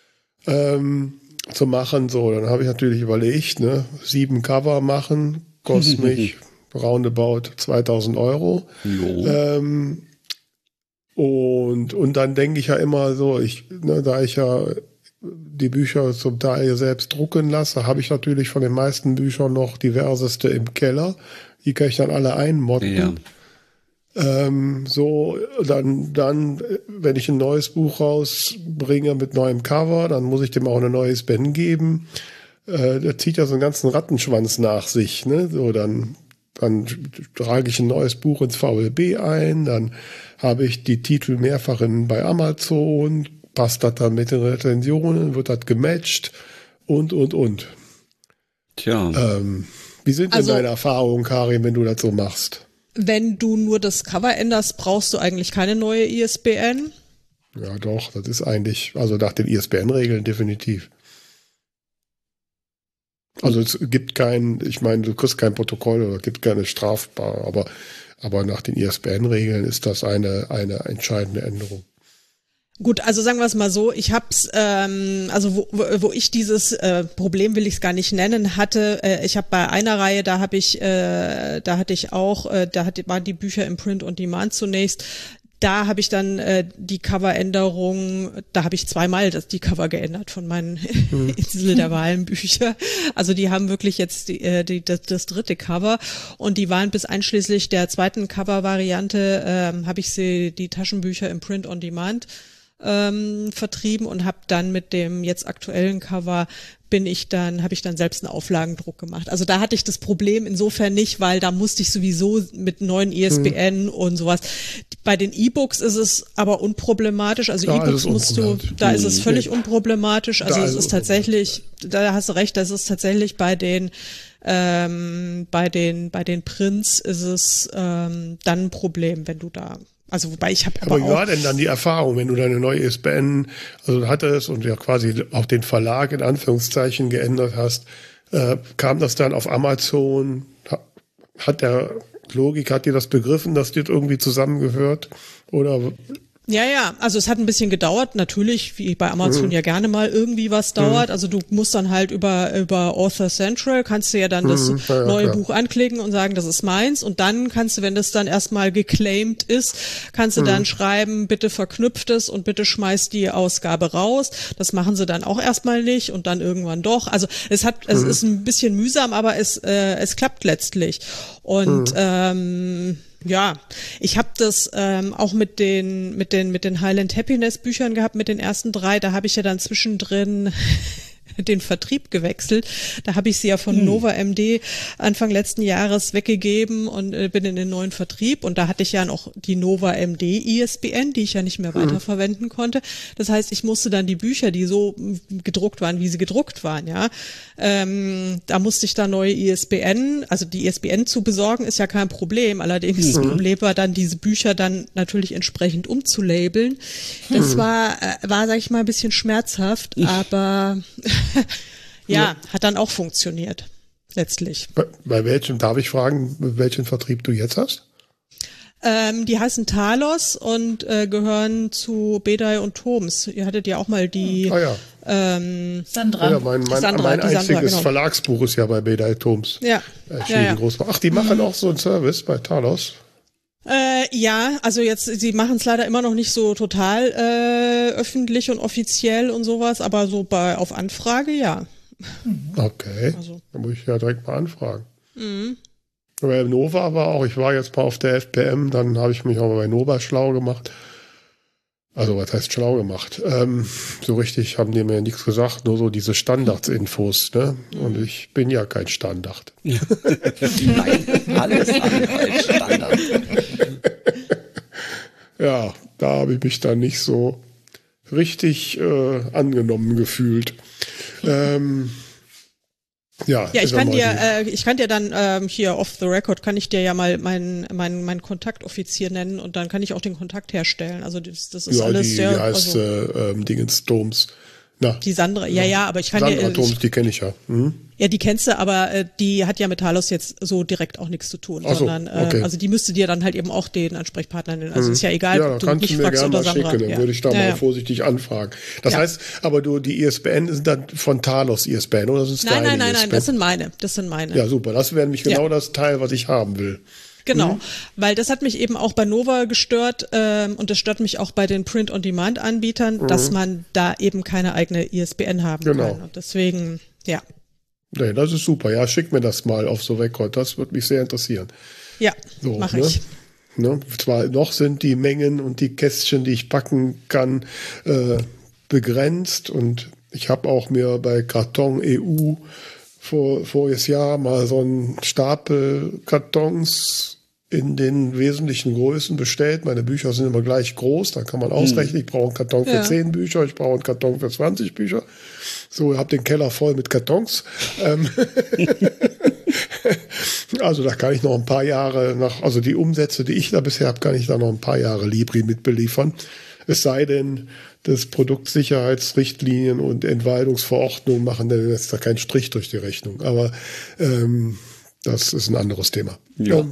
zu machen. So, dann habe ich natürlich überlegt, 7 Cover machen, kostet mich roundabout 2.000 Euro. Und dann denke ich ja immer so, da ich ja die Bücher zum Teil selbst drucken lasse, habe ich natürlich von den meisten Büchern noch diverseste im Keller. Die kann ich dann alle einmotten.
Ja.
Dann, wenn ich ein neues Buch rausbringe mit neuem Cover, dann muss ich dem auch ein neues Ben geben. Der zieht ja so einen ganzen Rattenschwanz nach sich, ne? So, dann trage ich ein neues Buch ins VLB ein, dann habe ich die Titel mehrfach bei Amazon, passt das dann mit den Rezensionen, wird das gematcht und.
Tja.
Wie sind denn deine Erfahrungen, Karin, wenn du das so machst?
Wenn du nur das Cover änderst, brauchst du eigentlich keine neue ISBN?
Ja, doch, das ist eigentlich, also nach den ISBN-Regeln definitiv. Also es gibt ich meine, du kriegst kein Protokoll oder gibt keine strafbar, aber nach den ISBN-Regeln ist das eine entscheidende Änderung.
Gut, also sagen wir es mal so, ich hab's, also wo ich dieses Problem, will ich es gar nicht nennen, hatte, ich habe bei einer Reihe, waren die Bücher im Print on Demand zunächst. Da habe ich dann die Coveränderung, da habe ich zweimal die Cover geändert von meinen Insel der Wahlen-Bücher. Also die haben wirklich jetzt das dritte Cover und die waren bis einschließlich der zweiten Cover-Variante, habe ich die Taschenbücher im Print on Demand vertrieben und habe dann mit dem jetzt aktuellen Cover habe ich dann selbst einen Auflagendruck gemacht. Also da hatte ich das Problem insofern nicht, weil da musste ich sowieso mit neuen ISBN und sowas. Bei den E-Books ist es aber unproblematisch. Also E-Books da ist es völlig unproblematisch. Also es ist tatsächlich, da hast du recht, das ist tatsächlich bei den Prints ist es dann ein Problem, wenn du da Also wobei ich habe
aber wie war denn dann die Erfahrung, wenn du deine neue ISBN hattest und ja quasi auch den Verlag in Anführungszeichen geändert hast, kam das dann auf Amazon? Hat dir das begriffen, dass das irgendwie zusammengehört? Oder?
Ja, also es hat ein bisschen gedauert, natürlich, wie bei Amazon ja gerne mal irgendwie was dauert. Also du musst dann halt über Author Central, kannst du ja dann das neue Buch anklicken und sagen, das ist meins. Und dann kannst du, wenn das dann erstmal geclaimed ist, kannst du dann schreiben, bitte verknüpft es und bitte schmeißt die Ausgabe raus. Das machen sie dann auch erstmal nicht und dann irgendwann doch. Also es ist ein bisschen mühsam, aber es klappt letztlich. Und ja, ich habe das auch mit den Highland Happiness Büchern gehabt, mit den ersten 3. Da habe ich ja dann zwischendrin den Vertrieb gewechselt. Da habe ich sie ja von Nova MD Anfang letzten Jahres weggegeben und bin in den neuen Vertrieb. Und da hatte ich ja noch die Nova MD ISBN, die ich ja nicht mehr weiterverwenden konnte. Das heißt, ich musste dann die Bücher, die so gedruckt waren, wie sie gedruckt waren, ja, da musste ich dann neue ISBN, also die ISBN zu besorgen, ist ja kein Problem. Allerdings das Problem war dann, diese Bücher dann natürlich entsprechend umzulabeln. Das war, sag ich mal, ein bisschen schmerzhaft, aber ja, hat dann auch funktioniert, letztlich.
Bei welchem, darf ich fragen, welchen Vertrieb du jetzt hast?
Die heißen Talos und gehören zu Bedai und Thoms. Ihr hattet ja auch mal die
Sandra.
Ja, mein einziges
Sandra, genau.
Verlagsbuch ist ja bei Bedai Thoms.
Ja.
Ach, die machen auch so einen Service bei Talos?
Ja, also jetzt, sie machen es leider immer noch nicht so total öffentlich und offiziell und sowas, aber so auf Anfrage, ja.
Okay, also. Da muss ich ja direkt mal anfragen. Bei Nova ich war jetzt mal auf der FPM, dann habe ich mich auch bei Nova schlau gemacht. Also was heißt schlau gemacht? So richtig haben die mir nichts gesagt, nur so diese Standardinfos, ne? Und ich bin ja kein Standard.
Nein, alles andere als Standard.
Ja, da habe ich mich dann nicht so richtig angenommen gefühlt. Ja,
ich kann dir dann hier off the record kann ich dir ja mal meinen Kontaktoffizier nennen und dann kann ich auch den Kontakt herstellen. Also das ist
ja,
alles
die heißt Dingens Thoms. Na,
die Sandra, ja, aber ich kann
Sandra Thoms, die kenne ich ja.
Ja, die kennst du, aber die hat ja mit Talos jetzt so direkt auch nichts zu tun, sondern
okay.
Also die müsste dir dann halt eben auch den Ansprechpartner nennen. Also ist ja egal,
ja,
ob du
kannst
mich
du mir
fragst
gerne
oder
mal
Sandra.
schicken, dann würde ich da mal vorsichtig anfragen. Das heißt, aber die ISBN sind dann von Talos ISBN oder sind es deine
Nein,
ISBN?
das sind meine.
Ja, super, das wäre nämlich genau das Teil, was ich haben will.
Genau, weil das hat mich eben auch bei Nova gestört und das stört mich auch bei den Print-on-Demand-Anbietern, dass man da eben keine eigene ISBN haben kann. Und deswegen, ja.
Nee, das ist super. Ja, schick mir das mal auf so Record. Das würde mich sehr interessieren.
Ja, so, mache ich.
Ne? Zwar noch sind die Mengen und die Kästchen, die ich packen kann, begrenzt. Und ich habe auch mir bei Karton EU voriges Jahr mal so einen Stapel Kartons in den wesentlichen Größen bestellt. Meine Bücher sind immer gleich groß, da kann man ausrechnen, ich brauche einen Karton für 10 Bücher, ich brauche einen Karton für 20 Bücher. So, ich habe den Keller voll mit Kartons. Also da kann ich noch ein paar Jahre also die Umsätze, die ich da bisher habe, kann ich da noch ein paar Jahre Libri mitbeliefern. Es sei denn, das Produktsicherheitsrichtlinien und Entwaldungsverordnungen machen dann jetzt da keinen Strich durch die Rechnung. Aber das ist ein anderes Thema.
Ja.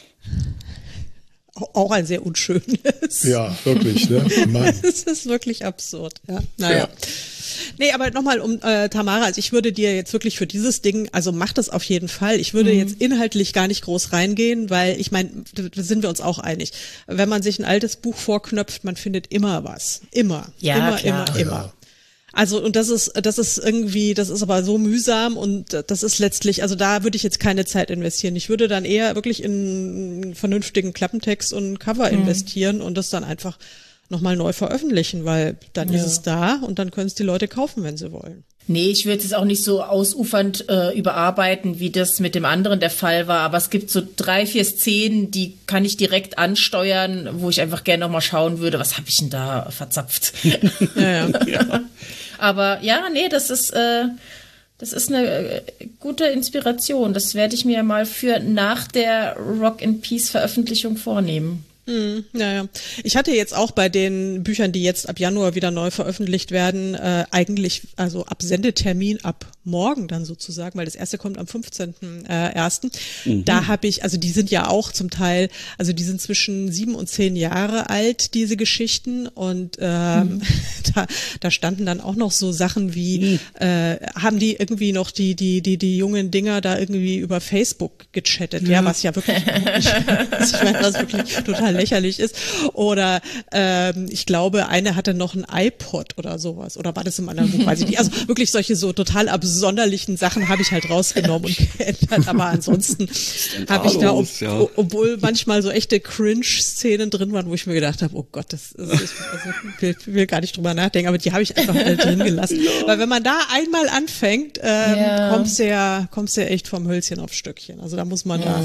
Auch ein sehr unschönes.
Ja, wirklich, ne? Mann.
Das ist wirklich absurd, ja. Naja. Ja. Nee, aber nochmal Tamara, also ich würde dir jetzt wirklich für dieses Ding, also mach das auf jeden Fall. Ich würde jetzt inhaltlich gar nicht groß reingehen, weil ich meine, da sind wir uns auch einig. Wenn man sich ein altes Buch vorknöpft, man findet immer was. Immer.
Ja,
Immer. Also, und das ist irgendwie, das ist aber so mühsam und das ist letztlich, also da würde ich jetzt keine Zeit investieren. Ich würde dann eher wirklich in einen vernünftigen Klappentext und Cover investieren und das dann einfach nochmal neu veröffentlichen, weil dann ist es da und dann können es die Leute kaufen, wenn sie wollen.
Nee, ich würde es auch nicht so ausufernd überarbeiten, wie das mit dem anderen der Fall war. Aber es gibt so 3, 4 Szenen, die kann ich direkt ansteuern, wo ich einfach gerne nochmal schauen würde, was habe ich denn da verzapft.
Ja.
Aber ja, nee, das ist eine gute Inspiration. Das werde ich mir mal für nach der Rock in Peace Veröffentlichung vornehmen.
Ja. Ich hatte jetzt auch bei den Büchern, die jetzt ab Januar wieder neu veröffentlicht werden, eigentlich, also ab Sendetermin ab morgen dann sozusagen, weil das erste kommt am 15.01. Da habe ich, also die sind ja auch zum Teil, also die sind zwischen 7 und 10 Jahre alt, diese Geschichten, und da standen dann auch noch so Sachen wie, haben die irgendwie noch die jungen Dinger da irgendwie über Facebook gechattet, ja, was ja wirklich, ich meine, was wirklich total lächerlich ist. Oder ich glaube, eine hatte noch ein iPod oder sowas. Oder war das im anderen Buch? Weiß ich nicht. Also wirklich solche so total absonderlichen Sachen habe ich halt rausgenommen und geändert. Aber ansonsten habe ich da, obwohl manchmal so echte Cringe-Szenen drin waren, wo ich mir gedacht habe, oh Gott, ich will gar nicht drüber nachdenken, aber die habe ich einfach drin gelassen. Weil wenn man da einmal anfängt, kommst du ja echt vom Hölzchen aufs Stöckchen. Also da muss man da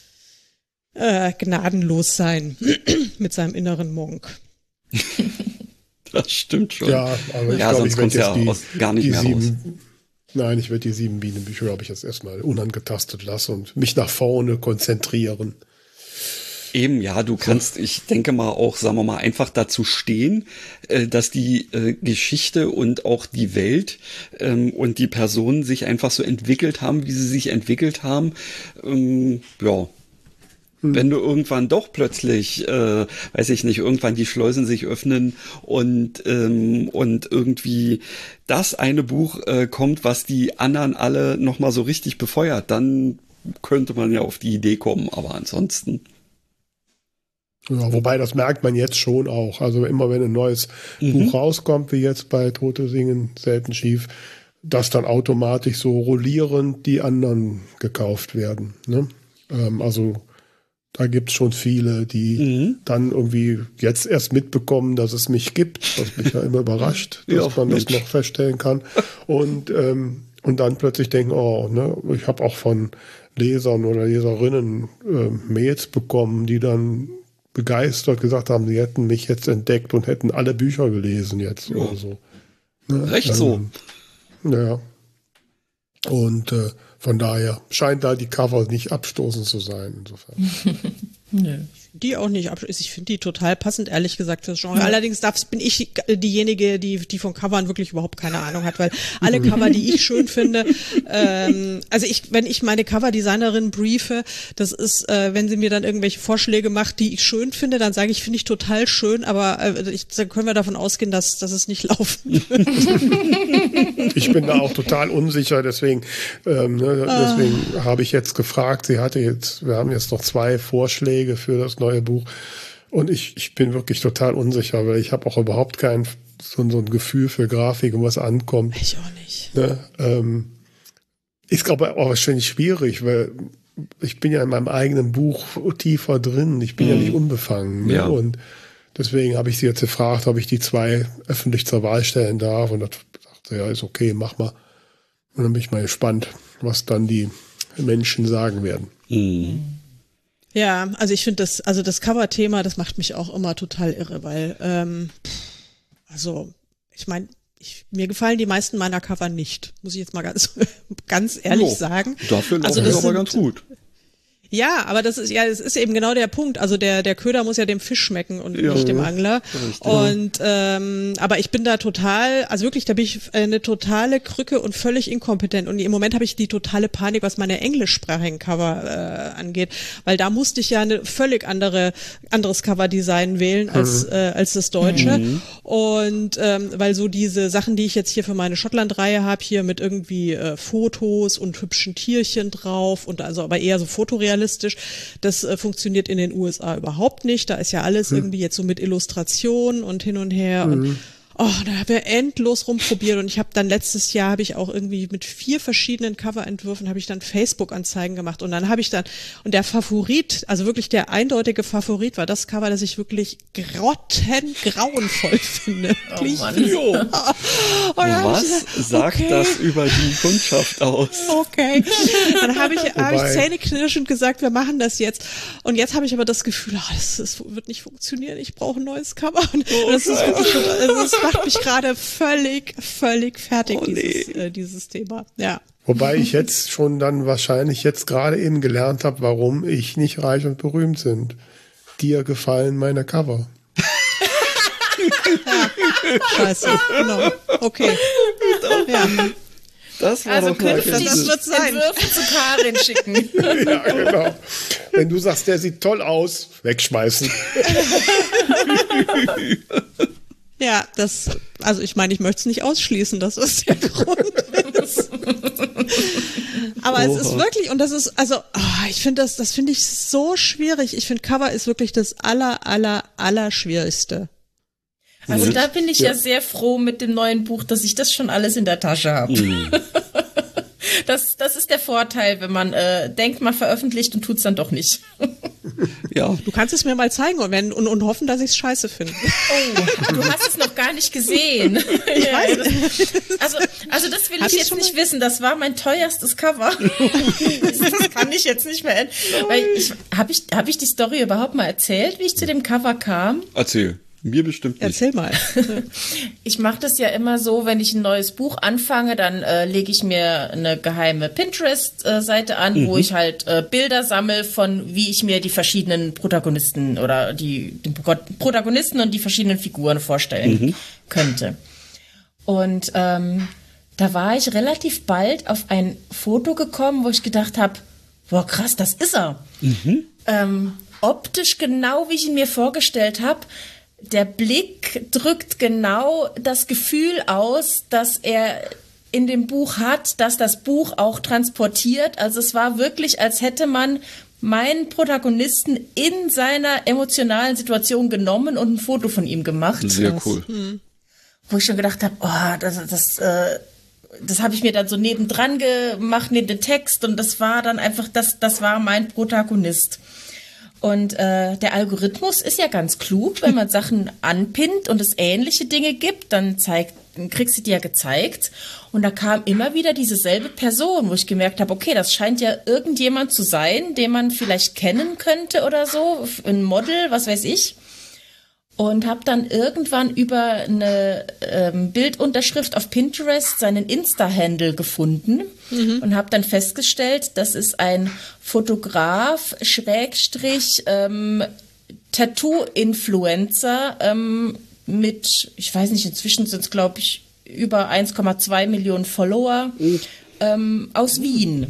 gnadenlos sein mit seinem inneren Monk.
Das stimmt schon.
Ja, aber ich glaube, ich werde jetzt
gar nicht mehr raus.
Nein, ich werde die 7 Bienenbücher, glaube ich, jetzt erstmal unangetastet lassen und mich nach vorne konzentrieren.
Eben, ja, du kannst, ich denke mal auch, sagen wir mal, einfach dazu stehen, dass die Geschichte und auch die Welt und die Personen sich einfach so entwickelt haben, wie sie sich entwickelt haben. Wenn du irgendwann doch plötzlich, weiß ich nicht, irgendwann die Schleusen sich öffnen und irgendwie das eine Buch kommt, was die anderen alle nochmal so richtig befeuert, dann könnte man ja auf die Idee kommen, aber ansonsten.
Ja, wobei, das merkt man jetzt schon auch. Also immer wenn ein neues Buch rauskommt, wie jetzt bei Tote singen selten schief, dass dann automatisch so rollierend die anderen gekauft werden. Ne? Also da gibt's schon viele, die dann irgendwie jetzt erst mitbekommen, dass es mich gibt, was mich ja immer überrascht, dass man das noch feststellen kann. Und dann plötzlich denken, ich habe auch von Lesern oder Leserinnen Mails bekommen, die dann begeistert gesagt haben, sie hätten mich jetzt entdeckt und hätten alle Bücher gelesen jetzt oder so. Ne?
Recht so.
Ja. Und von daher scheint da die Cover nicht abstoßend zu sein, insofern.
Nö. Die auch nicht abstoßend. Ich finde die total passend, ehrlich gesagt, fürs Genre. Allerdings bin ich diejenige, die von Covern wirklich überhaupt keine Ahnung hat, weil alle Cover, die ich schön finde, wenn ich meine Coverdesignerin briefe, das ist, wenn sie mir dann irgendwelche Vorschläge macht, die ich schön finde, dann sage ich, finde ich total schön, aber dann können wir davon ausgehen, dass es nicht laufen wird.
Ich bin da auch total unsicher, deswegen habe ich jetzt gefragt, wir haben jetzt noch 2 Vorschläge für das neue Buch und ich bin wirklich total unsicher, weil ich habe auch überhaupt kein so ein Gefühl für Grafik und was ankommt.
Ich auch nicht.
Ne? Ist glaube ich auch wahrscheinlich schwierig, weil ich bin ja in meinem eigenen Buch tiefer drin, ich bin ja nicht unbefangen. Ne? Und deswegen habe ich sie jetzt gefragt, ob ich die 2 öffentlich zur Wahl stellen darf und das sagte, ja, ist okay, mach mal. Und dann bin ich mal gespannt, was dann die Menschen sagen werden.
Ja, also ich finde das Cover-Thema, das macht mich auch immer total irre, weil, ich meine, mir gefallen die meisten meiner Cover nicht, muss ich jetzt mal ganz ehrlich sagen.
Dafür laufen das aber ganz gut.
Ja, aber es ist eben genau der Punkt. Also der Köder muss ja dem Fisch schmecken und nicht dem Angler. Richtig. Und aber ich bin da da bin ich eine totale Krücke und völlig inkompetent. Und im Moment habe ich die totale Panik, was meine englischsprachigen Cover angeht, weil da musste ich ja eine völlig anderes Coverdesign wählen als das deutsche. Und weil so diese Sachen, die ich jetzt hier für meine Schottland-Reihe habe, hier mit irgendwie Fotos und hübschen Tierchen drauf und also aber eher so fotorealistisch. Das funktioniert in den USA überhaupt nicht. Da ist ja alles irgendwie jetzt so mit Illustration und hin und her. Und da haben wir endlos rumprobiert und ich habe dann letztes Jahr habe ich auch irgendwie mit 4 verschiedenen Coverentwürfen habe ich dann Facebook-Anzeigen gemacht und dann habe ich und der Favorit, also wirklich der eindeutige Favorit war das Cover, das ich wirklich grottengrauenvoll finde.
Oh Mann. Was sagt das über die Kundschaft aus?
Okay. Dann habe ich zähneknirschend gesagt, wir machen das jetzt. Und jetzt habe ich aber das Gefühl, das wird nicht funktionieren, ich brauche ein neues Cover. Und das ist wirklich das macht mich gerade völlig fertig, dieses Thema. Ja.
Wobei ich jetzt schon dann wahrscheinlich jetzt gerade eben gelernt habe, warum ich nicht reich und berühmt dir gefallen meine Cover?
Scheiße, genau. Okay. Ja.
Das war
Also
doch mal
künftig
das wird sein.
Entwürfe zu Karin schicken.
Ja, genau. Wenn du sagst, der sieht toll aus, wegschmeißen.
Ja, also ich meine, ich möchte es nicht ausschließen, das ist der Grund. Aber es ist wirklich, und das ist, also, ich finde das finde ich so schwierig. Ich finde, Cover ist wirklich das Allerschwierigste.
Also da bin ich ja sehr froh mit dem neuen Buch, dass ich das schon alles in der Tasche habe. Das ist der Vorteil, wenn man denkt, man veröffentlicht und tut's dann doch nicht.
Ja.
Du kannst es mir mal zeigen und hoffen, dass ich es scheiße finde.
Oh, du hast es noch gar nicht gesehen.
Ich weiß.
Also das will
Hast
ich
du's
jetzt
schon
nicht
mal?
wissen. Das war mein teuerstes Cover. Das kann ich jetzt nicht mehr. Weil hab ich die Story überhaupt mal erzählt, wie ich zu dem Cover kam?
Erzähl. Mir bestimmt nicht.
Erzähl mal.
Ich mache das ja immer so, wenn ich ein neues Buch anfange, dann lege ich mir eine geheime Pinterest-Seite an, wo ich halt Bilder sammle von, wie ich mir die verschiedenen Protagonisten oder den Protagonisten und die verschiedenen Figuren vorstellen könnte. Und da war ich relativ bald auf ein Foto gekommen, wo ich gedacht habe, boah krass, das ist er. Optisch genau, wie ich ihn mir vorgestellt habe. Der Blick drückt genau das Gefühl aus, dass er in dem Buch hat, dass das Buch auch transportiert. Also es war wirklich, als hätte man meinen Protagonisten in seiner emotionalen Situation genommen und ein Foto von ihm gemacht.
Sehr cool.
Wo ich schon gedacht habe, das habe ich mir dann so nebendran gemacht, neben den Text, und das war dann einfach, das war mein Protagonist. Und der Algorithmus ist ja ganz klug, wenn man Sachen anpinnt und es ähnliche Dinge gibt, dann kriegst du die ja gezeigt. Und da kam immer wieder dieselbe Person, wo ich gemerkt habe, okay, das scheint ja irgendjemand zu sein, den man vielleicht kennen könnte oder so, ein Model, was weiß ich. Und habe dann irgendwann über eine Bildunterschrift auf Pinterest seinen Insta-Handle gefunden und habe dann festgestellt, das ist ein Fotograf / Tattoo-Influencer mit, ich weiß nicht, inzwischen sind es, glaube ich, über 1,2 Millionen Follower aus Wien.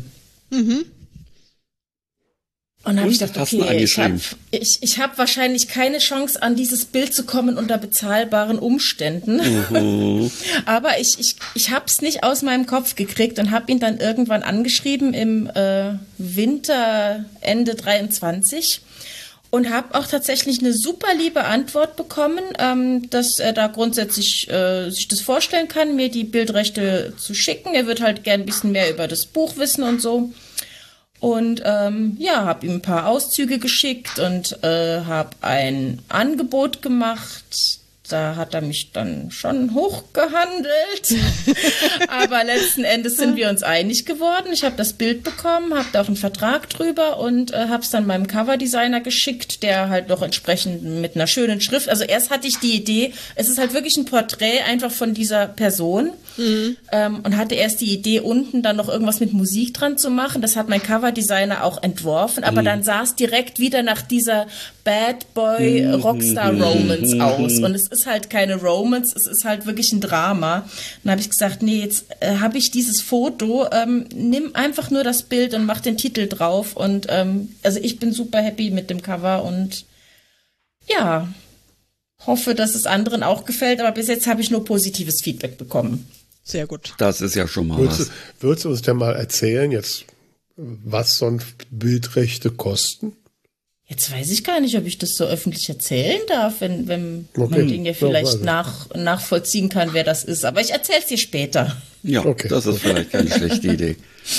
Und dann habe ich gedacht, okay, ich hab wahrscheinlich keine Chance, an dieses Bild zu kommen unter bezahlbaren Umständen. Aber ich habe es nicht aus meinem Kopf gekriegt und habe ihn dann irgendwann angeschrieben im Winter, Ende 23. Und habe auch tatsächlich eine super liebe Antwort bekommen, dass er da grundsätzlich sich das vorstellen kann, mir die Bildrechte zu schicken. Er wird halt gern ein bisschen mehr über das Buch wissen und so. Und habe ihm ein paar Auszüge geschickt und habe ein Angebot gemacht. Da hat er mich dann schon hochgehandelt. Aber letzten Endes sind wir uns einig geworden. Ich habe das Bild bekommen, habe da auch einen Vertrag drüber und habe es dann meinem Coverdesigner geschickt, der halt noch entsprechend mit einer schönen Schrift, also erst hatte ich die Idee, es ist halt wirklich ein Porträt einfach von dieser Person und hatte erst die Idee, unten dann noch irgendwas mit Musik dran zu machen. Das hat mein Coverdesigner auch entworfen, aber dann sah es direkt wieder nach dieser Bad Boy Rockstar Romance aus. Und es ist halt keine Romance, es ist halt wirklich ein Drama. Dann habe ich gesagt, nee, jetzt habe ich dieses Foto, nimm einfach nur das Bild und mach den Titel drauf. Und also ich bin super happy mit dem Cover und ja, hoffe, dass es anderen auch gefällt. Aber bis jetzt habe ich nur positives Feedback bekommen.
Sehr gut.
Das ist ja schon mal was.
Würdest du uns denn mal erzählen, jetzt, was sonst Bildrechte kosten?
Jetzt weiß ich gar nicht, ob ich das so öffentlich erzählen darf, wenn man den ja vielleicht nachvollziehen kann, wer das ist. Aber ich erzähle es dir später.
Ja, das ist vielleicht keine schlechte Idee.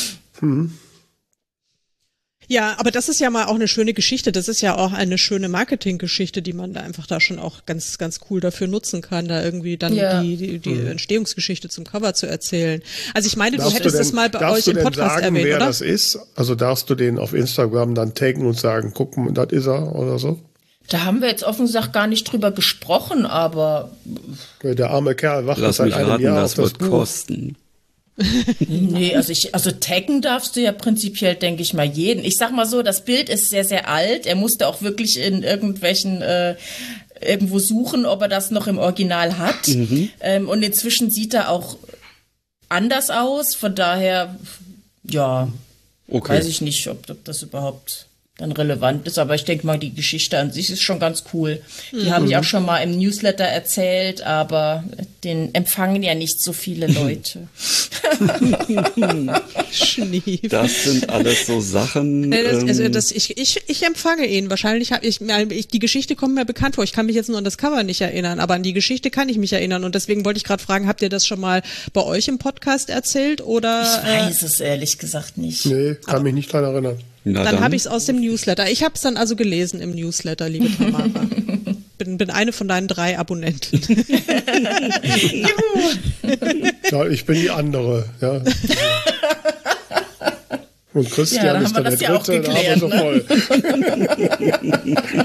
Ja, aber das ist ja mal auch eine schöne Geschichte. Das ist ja auch eine schöne Marketinggeschichte, die man da einfach da schon auch ganz, ganz cool dafür nutzen kann, da irgendwie dann die Entstehungsgeschichte zum Cover zu erzählen. Also ich meine, du hättest das mal bei euch im Podcast erwähnt,
wer
oder?
das ist? Also darfst du den auf Instagram dann taggen und sagen, guck mal, das ist er oder so?
Da haben wir jetzt offen gesagt gar nicht drüber gesprochen, aber
Der arme Kerl wartet
Lass
seit
mich
einem
raten,
Jahr
das
auf das
wird
Buch.
kosten.
Nee, also taggen darfst du ja prinzipiell, denke ich mal, jeden. Ich sag mal so, das Bild ist sehr, sehr alt. Er musste auch wirklich in irgendwelchen irgendwo suchen, ob er das noch im Original hat. Und inzwischen sieht er auch anders aus. Von daher, ja, weiß ich nicht, ob das überhaupt dann relevant ist. Aber ich denke mal, die Geschichte an sich ist schon ganz cool. Die habe ich auch schon mal im Newsletter erzählt, aber den empfangen ja nicht so viele Leute.
Schnief.
Das sind alles so Sachen.
Ich empfange ihn. Wahrscheinlich die Geschichte kommt mir bekannt vor. Ich kann mich jetzt nur an das Cover nicht erinnern, aber an die Geschichte kann ich mich erinnern. Und deswegen wollte ich gerade fragen, habt ihr das schon mal bei euch im Podcast erzählt? Oder?
Ich weiß es ehrlich gesagt nicht.
Nee, kann mich nicht dran erinnern.
Dann habe ich es aus dem Newsletter. Ich habe es dann also gelesen im Newsletter, liebe Tamara. Bin eine von deinen 3 Abonnenten.
Ja, ich bin die andere. Ja. Und Christian ist dann der Dritte, da haben wir voll.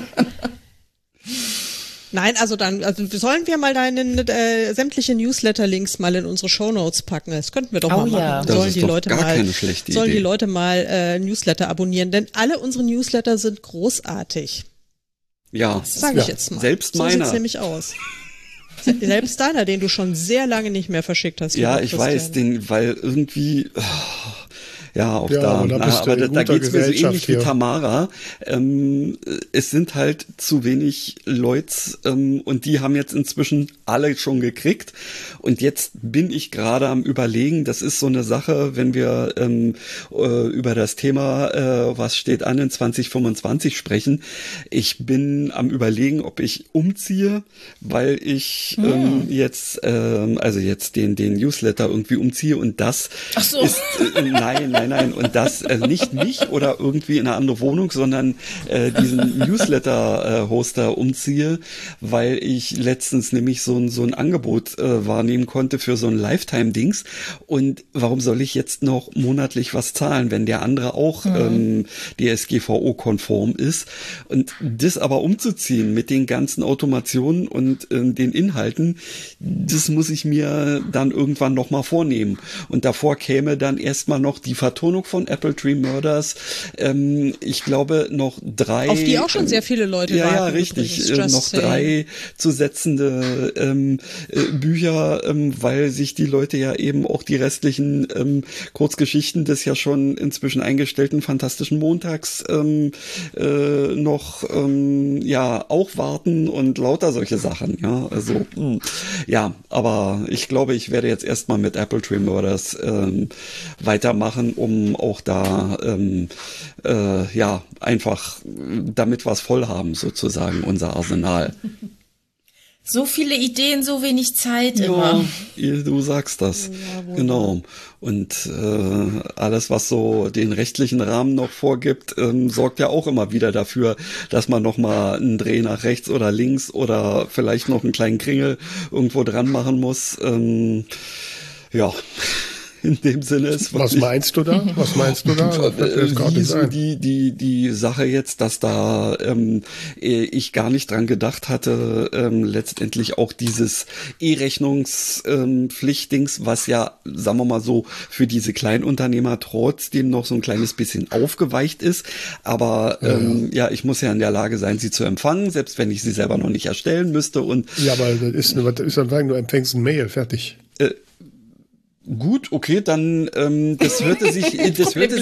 Nein, also sollen wir mal deine sämtliche Newsletter-Links mal in unsere Shownotes packen? Das könnten wir doch mal machen.
Ja. Das ist doch gar keine schlechte Idee.
Sollen die Leute mal Newsletter abonnieren, denn alle unsere Newsletter sind großartig.
Ja.
Sage ich jetzt mal.
Selbst meiner.
So sieht's nämlich aus. Selbst deiner, den du schon sehr lange nicht mehr verschickt hast.
Ja, ich weiß, weil irgendwie... Ja, da geht's mir so ähnlich wie Tamara. Es sind halt zu wenig Leute und die haben jetzt inzwischen alle schon gekriegt. Und jetzt bin ich gerade am Überlegen, das ist so eine Sache, wenn wir über das Thema, was steht an in 2025 sprechen. Ich bin am Überlegen, ob ich umziehe, weil ich jetzt den Newsletter irgendwie umziehe und das ist, nein, und das nicht mich oder irgendwie in eine andere Wohnung, sondern diesen Newsletter-Hoster umziehe, weil ich letztens nämlich so ein Angebot wahrnehmen konnte für so ein Lifetime-Dings. Und warum soll ich jetzt noch monatlich was zahlen, wenn der andere auch DSGVO-konform ist? Und das aber umzuziehen mit den ganzen Automationen und den Inhalten, das muss ich mir dann irgendwann noch mal vornehmen. Und davor käme dann erstmal noch die Vertonung von Apple Tree Murders. Ich glaube noch 3.
Auf die auch schon sehr viele Leute warten.
Ja, richtig. Noch 3 zu setzende Bücher, weil sich die Leute ja eben auch die restlichen Kurzgeschichten des ja schon inzwischen eingestellten Fantastischen Montags noch auch warten und lauter solche Sachen. Ja, also aber ich glaube, ich werde jetzt erstmal mit Apple Tree Murders weitermachen, um auch da einfach damit was voll haben, sozusagen, unser Arsenal.
So viele Ideen, so wenig Zeit immer.
Du sagst das. Ja, genau. Und alles, was so den rechtlichen Rahmen noch vorgibt, sorgt ja auch immer wieder dafür, dass man noch mal einen Dreh nach rechts oder links oder vielleicht noch einen kleinen Kringel irgendwo dran machen muss. In dem Sinne ist
Was meinst du da?
Wie so die Sache jetzt, dass da ich gar nicht dran gedacht hatte, letztendlich auch dieses E-Rechnungspflichtdings, was ja, sagen wir mal so, für diese Kleinunternehmer trotzdem noch so ein kleines bisschen aufgeweicht ist. Aber ich muss ja in der Lage sein, sie zu empfangen, selbst wenn ich sie selber noch nicht erstellen müsste. Und
aber das ist dann sagen, du empfängst ein Mail, fertig.
Gut, okay, dann das hörte sich in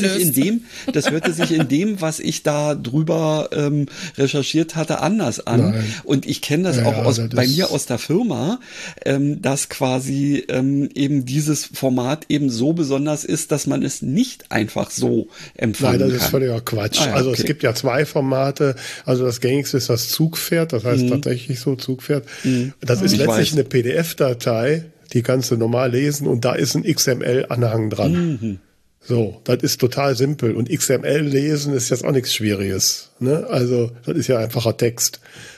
dem, was ich da drüber recherchiert hatte, anders an. Nein. Und ich kenne das auch bei mir aus der Firma, dass quasi eben dieses Format eben so besonders ist, dass man es nicht einfach so empfangen kann.
Nein, das ist völliger Quatsch. Es gibt ja 2 Formate. Also das gängigste ist das Zugpferd, das heißt tatsächlich so Zugpferd. Das ist letztlich eine PDF-Datei. Die kannst du normal lesen und da ist ein XML-Anhang dran. So, das ist total simpel. Und XML lesen ist jetzt auch nichts Schwieriges. Ne? Also, das ist ja einfacher Text.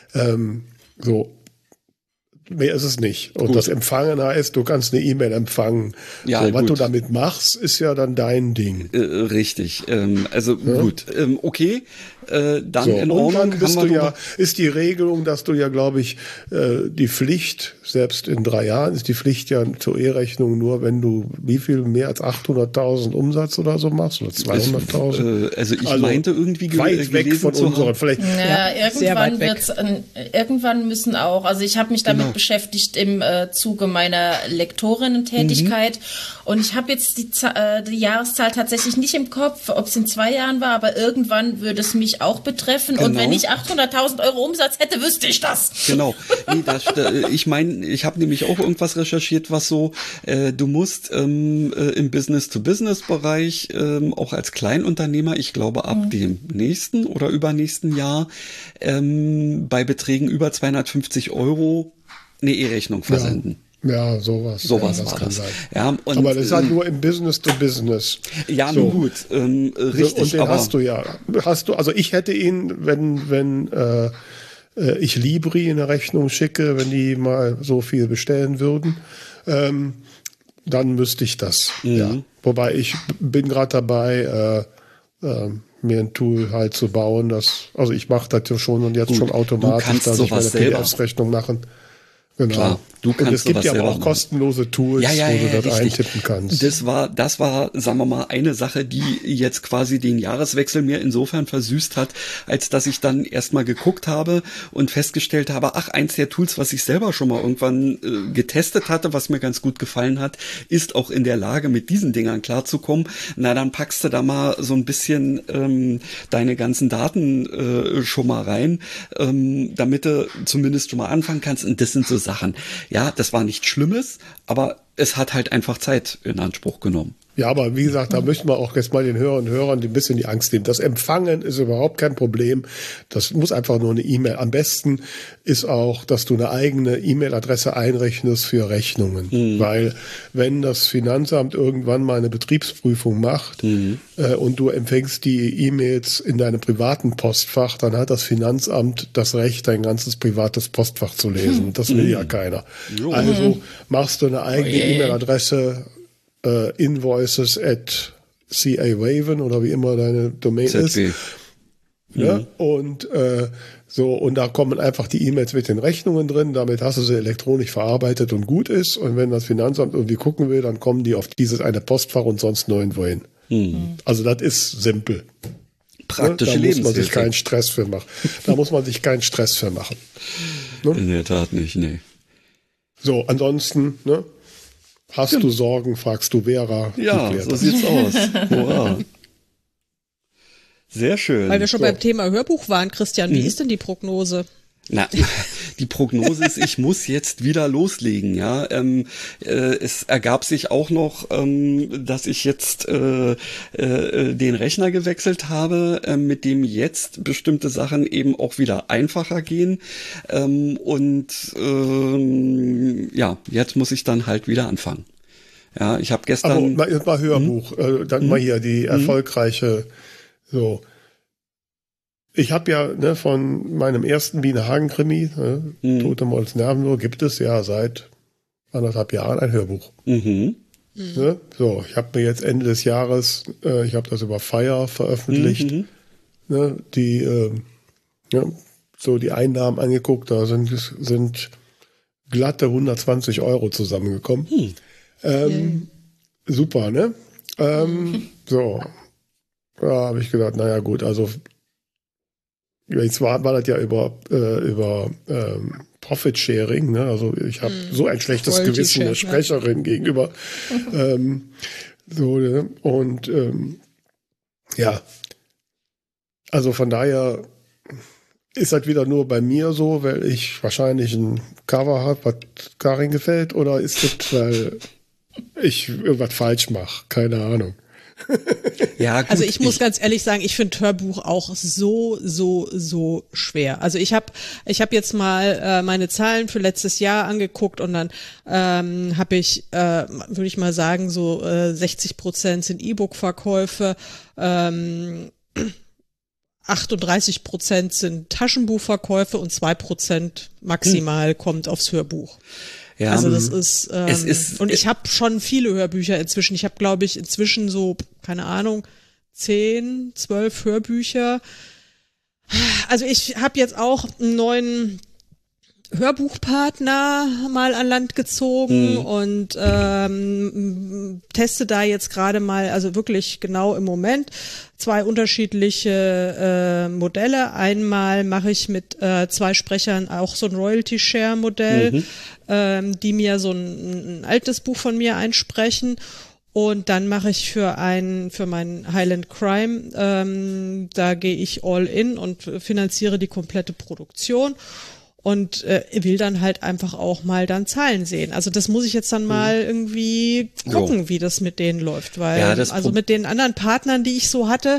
Mehr ist es nicht. Und das Empfangen heißt, du kannst eine E-Mail empfangen. Ja, was du damit machst, ist ja dann dein Ding.
Richtig. Gut. Okay. dann in Ordnung.
Und dann bist du ja, ist die Regelung, dass du ja, glaube ich, die Pflicht, selbst in 3 Jahren ist die Pflicht ja zur E-Rechnung nur, wenn du wie viel mehr als 800.000 Umsatz oder so machst oder 200.000.
Also ich meinte irgendwie
weit weg von unseren. Vielleicht.
Irgendwann müssen auch. Also ich habe mich damit beschäftigt im Zuge meiner Lektorinnen-Tätigkeit und ich habe jetzt die Jahreszahl tatsächlich nicht im Kopf, ob es in 2 Jahren war, aber irgendwann würde es mich auch betreffen. Und wenn ich 800.000 Euro Umsatz hätte, wüsste ich das.
Genau. Nee, ich meine, ich habe nämlich auch irgendwas recherchiert, was so, du musst im Business-to-Business-Bereich auch als Kleinunternehmer, ich glaube ab dem nächsten oder übernächsten Jahr, bei Beträgen über 250 Euro eine E-Rechnung versenden.
Ja, sowas.
Sowas
ja,
war
kann
das.
sein.
Ja, und,
aber das ist halt nur im Business-to-Business.
Ja, so. Nun gut, richtig.
Und den aber hast du ja. Also ich hätte ihn, wenn ich Libri in eine Rechnung schicke, wenn die mal so viel bestellen würden, dann müsste ich das. Ja. Wobei ich bin gerade dabei, mir ein Tool halt zu bauen, also ich mache das ja schon und jetzt gut, schon automatisch, dass ich meine PDF-Rechnung machen. Genau.
Klar,
und es gibt ja aber auch kostenlose Tools, wo du das eintippen kannst.
Das war, sagen wir mal, eine Sache, die jetzt quasi den Jahreswechsel mir insofern versüßt hat, als dass ich dann erstmal geguckt habe und festgestellt habe, eins der Tools, was ich selber schon mal irgendwann getestet hatte, was mir ganz gut gefallen hat, ist auch in der Lage, mit diesen Dingern klarzukommen. Na, dann packst du da mal so ein bisschen deine ganzen Daten schon mal rein, damit du zumindest schon mal anfangen kannst. Und das sind so Sachen. Ja, das war nichts Schlimmes, aber es hat halt einfach Zeit in Anspruch genommen.
Ja, aber wie gesagt, da möchten wir auch jetzt mal den Hörern und Hörern ein bisschen die Angst nehmen. Das Empfangen ist überhaupt kein Problem. Das muss einfach nur eine E-Mail. Am besten ist auch, dass du eine eigene E-Mail-Adresse einrechnest für Rechnungen. Weil wenn das Finanzamt irgendwann mal eine Betriebsprüfung macht und du empfängst die E-Mails in deinem privaten Postfach, dann hat das Finanzamt das Recht, dein ganzes privates Postfach zu lesen. Das will ja keiner. Also machst du eine eigene E-Mail-Adresse, invoices@cawaven oder wie immer deine Domain ist. Ja, und und da kommen einfach die E-Mails mit den Rechnungen drin, damit hast du sie elektronisch verarbeitet und gut ist. Und wenn das Finanzamt irgendwie gucken will, dann kommen die auf dieses eine Postfach und sonst nirgendwo hin. Also das ist simpel.
Praktische
Lebenshilfe. Da muss man sich keinen Stress für machen. Ne?
In der Tat nicht, nee.
So, ansonsten, ne? Hast du Sorgen, fragst du Vera.
Ja, so sieht's aus. Hurra. Sehr schön.
Weil wir schon beim Thema Hörbuch waren, Christian, wie ist denn die Prognose?
Na, die Prognose ist, ich muss jetzt wieder loslegen, ja. Es ergab sich auch noch, dass ich jetzt den Rechner gewechselt habe, mit dem jetzt bestimmte Sachen eben auch wieder einfacher gehen. Jetzt muss ich dann halt wieder anfangen. Ja, ich habe gestern...
Aber mal Hörbuch, dann mal hier die erfolgreiche... So, ich habe ja von meinem ersten Biene Hagen-Krimi, Tote Molls Nervenloh, gibt es ja seit 1,5 Jahren ein Hörbuch. Ne? So, ich habe mir jetzt Ende des Jahres, ich habe das über Fire veröffentlicht, ne? Die Einnahmen angeguckt, da sind glatte 120 € zusammengekommen. Super, ne? So. Da habe ich gedacht, naja gut, also jetzt war das ja über Profit-Sharing, ne? Also ich habe so ein schlechtes Gewissen der Sprecherin gegenüber. Ne? Und also von daher ist das wieder nur bei mir so, weil ich wahrscheinlich ein Cover habe, was Karin gefällt, oder ist das, weil ich irgendwas falsch mache? Keine Ahnung.
Ja, gut, also ich muss ganz ehrlich sagen, ich finde Hörbuch auch so schwer. Also ich hab jetzt mal meine Zahlen für letztes Jahr angeguckt und dann habe ich, würde ich mal sagen, so 60% sind E-Book-Verkäufe, 38% sind Taschenbuchverkäufe und 2% maximal kommt aufs Hörbuch. Ja, also das ist, und ich habe schon viele Hörbücher inzwischen. Ich habe, glaube ich, inzwischen so, keine Ahnung, 10, 12 Hörbücher. Also ich habe jetzt auch einen neuen Hörbuchpartner mal an Land gezogen und teste da jetzt gerade mal, also wirklich genau im Moment, 2 unterschiedliche Modelle. Einmal mache ich mit 2 Sprechern auch so ein Royalty-Share-Modell, die mir so ein altes Buch von mir einsprechen. Und dann mache ich für mein Highland Crime, da gehe ich all in und finanziere die komplette Produktion. Und will dann halt einfach auch mal dann Zahlen sehen. Also das muss ich jetzt dann mal irgendwie gucken, wie das mit denen läuft. Weil also mit den anderen Partnern, die ich so hatte,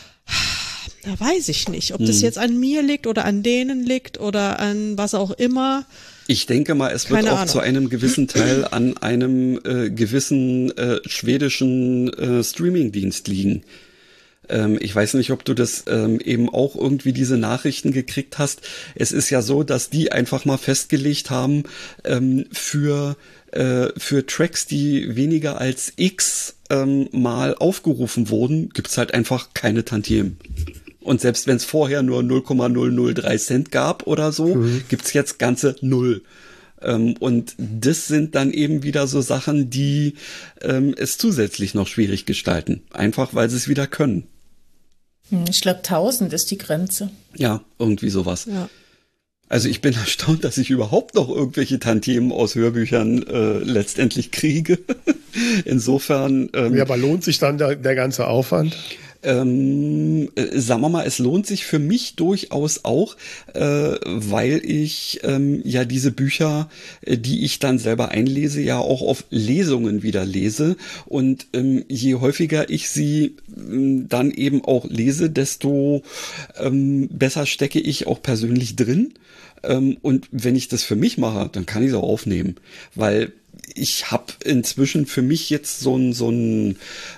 da weiß ich nicht, ob das jetzt an mir liegt oder an denen liegt oder an was auch immer.
Ich denke mal, es wird auch zu einem gewissen Teil an einem gewissen schwedischen Streamingdienst liegen. Ich weiß nicht, ob du das eben auch irgendwie diese Nachrichten gekriegt hast. Es ist ja so, dass die einfach mal festgelegt haben, für Tracks, die weniger als X mal aufgerufen wurden, gibt's halt einfach keine Tantiemen. Und selbst wenn es vorher nur 0,003 Cent gab oder so, gibt's jetzt ganze 0. Und das sind dann eben wieder so Sachen, die es zusätzlich noch schwierig gestalten. Einfach, weil sie es wieder können.
Ich glaube, 1000 ist die Grenze.
Ja, irgendwie sowas.
Ja.
Also ich bin erstaunt, dass ich überhaupt noch irgendwelche Tantiemen aus Hörbüchern letztendlich kriege. Insofern.
Ja, aber lohnt sich dann der ganze Aufwand?
Sagen wir mal, es lohnt sich für mich durchaus auch, weil ich ja diese Bücher, die ich dann selber einlese, ja auch auf Lesungen wieder lese. Und je häufiger ich sie dann eben auch lese, desto besser stecke ich auch persönlich drin. Und wenn ich das für mich mache, dann kann ich es auch aufnehmen, weil ich habe inzwischen für mich jetzt eine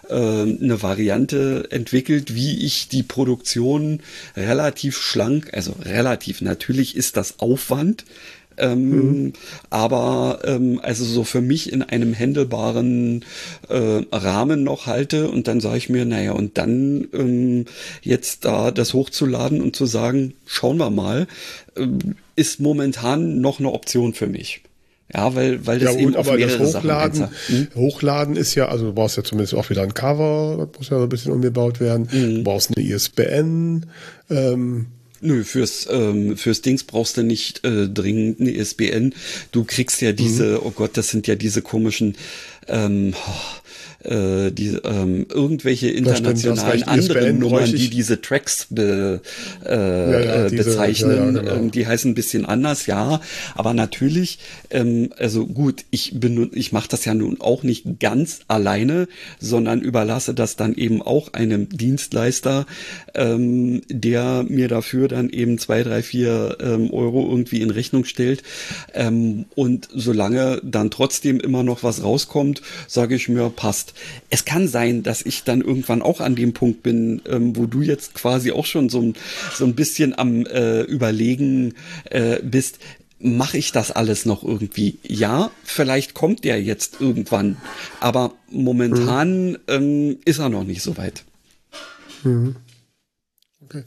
Variante entwickelt, wie ich die Produktion relativ schlank, also relativ, natürlich ist das Aufwand, aber also so für mich in einem händelbaren Rahmen noch halte und dann sage ich mir, naja, und dann jetzt da das hochzuladen und zu sagen, schauen wir mal, ist momentan noch eine Option für mich. Ja, weil das eben auf mehrere Sachen
Hochladen ist ja, also du brauchst ja zumindest auch wieder ein Cover, das muss ja so ein bisschen umgebaut werden. Du brauchst eine ISBN.
Nö, fürs Dings brauchst du nicht dringend eine ISBN. Du kriegst ja diese, oh Gott, das sind ja diese komischen irgendwelche internationalen anderen Nummern, die diese Tracks bezeichnen, die heißen ein bisschen anders, ja, aber natürlich, also gut, ich mache das ja nun auch nicht ganz alleine, sondern überlasse das dann eben auch einem Dienstleister, der mir dafür dann eben 2, 3, 4 Euro irgendwie in Rechnung stellt, und solange dann trotzdem immer noch was rauskommt, sage ich mir, passt. Es kann sein, dass ich dann irgendwann auch an dem Punkt bin, wo du jetzt quasi auch schon so ein bisschen am Überlegen bist, mache ich das alles noch irgendwie? Ja, vielleicht kommt der jetzt irgendwann, aber momentan ist er noch nicht so weit.
Okay.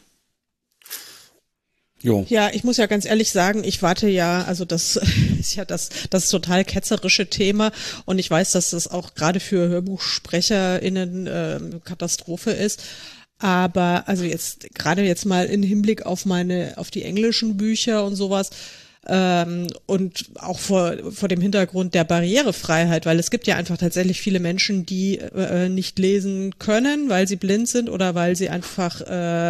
Jo. Ja, ich muss ja ganz ehrlich sagen, ich warte ja, also das ist ja das total ketzerische Thema und ich weiß, dass das auch gerade für HörbuchsprecherInnen Katastrophe ist. Aber also jetzt gerade jetzt mal in Hinblick auf die englischen Bücher und sowas, und auch vor dem Hintergrund der Barrierefreiheit, weil es gibt ja einfach tatsächlich viele Menschen, die nicht lesen können, weil sie blind sind oder weil sie einfach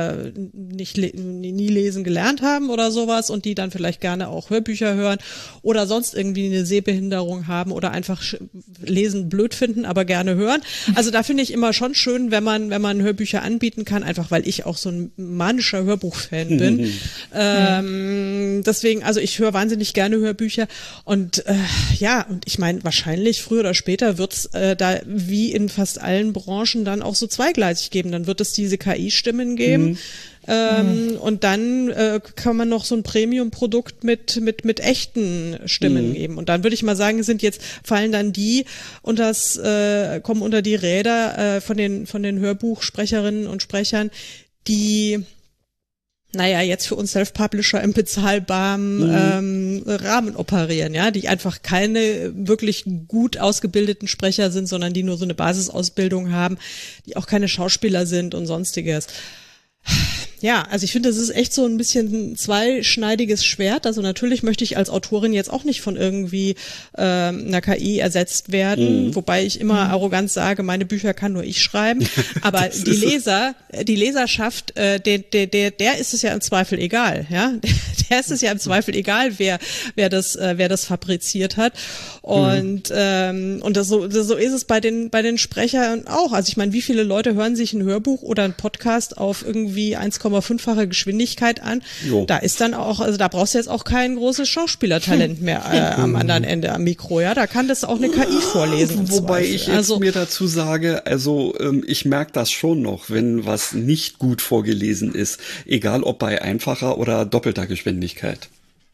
nie lesen gelernt haben oder sowas und die dann vielleicht gerne auch Hörbücher hören oder sonst irgendwie eine Sehbehinderung haben oder einfach lesen blöd finden, aber gerne hören. Also da finde ich immer schon schön, wenn man Hörbücher anbieten kann, einfach weil ich auch so ein manischer Hörbuchfan bin. Deswegen, also ich höre wahnsinnig gerne Hörbücher und und ich meine, wahrscheinlich früher oder später wird's da wie in fast allen Branchen dann auch so zweigleisig geben. Dann wird es diese KI-Stimmen geben und dann kann man noch so ein Premium-Produkt mit echten Stimmen geben. Und dann würde ich mal sagen, fallen dann die kommen unter die Räder von den Hörbuchsprecherinnen und Sprechern, die Naja, jetzt für uns Self-Publisher im bezahlbaren Rahmen operieren, ja, die einfach keine wirklich gut ausgebildeten Sprecher sind, sondern die nur so eine Basisausbildung haben, die auch keine Schauspieler sind und sonstiges. Ja, also ich finde, das ist echt so ein bisschen ein zweischneidiges Schwert. Also natürlich möchte ich als Autorin jetzt auch nicht von irgendwie einer KI ersetzt werden, wobei ich immer arrogant sage, meine Bücher kann nur ich schreiben. Aber die Leserschaft, der ist es ja im Zweifel egal, ja. Der ist es ja im Zweifel egal, wer das fabriziert hat. Und so ist es bei den Sprechern auch. Also ich meine, wie viele Leute hören sich ein Hörbuch oder ein Podcast auf irgendwie 1,5-fache Geschwindigkeit an? Jo. Da ist dann auch, also da brauchst du jetzt auch kein großes Schauspielertalent mehr am anderen Ende am Mikro, ja. Da kann das auch eine KI vorlesen.
Wobei ich jetzt mir dazu sage, also ich merke das schon noch, wenn was nicht gut vorgelesen ist, egal ob bei einfacher oder doppelter Geschwindigkeit.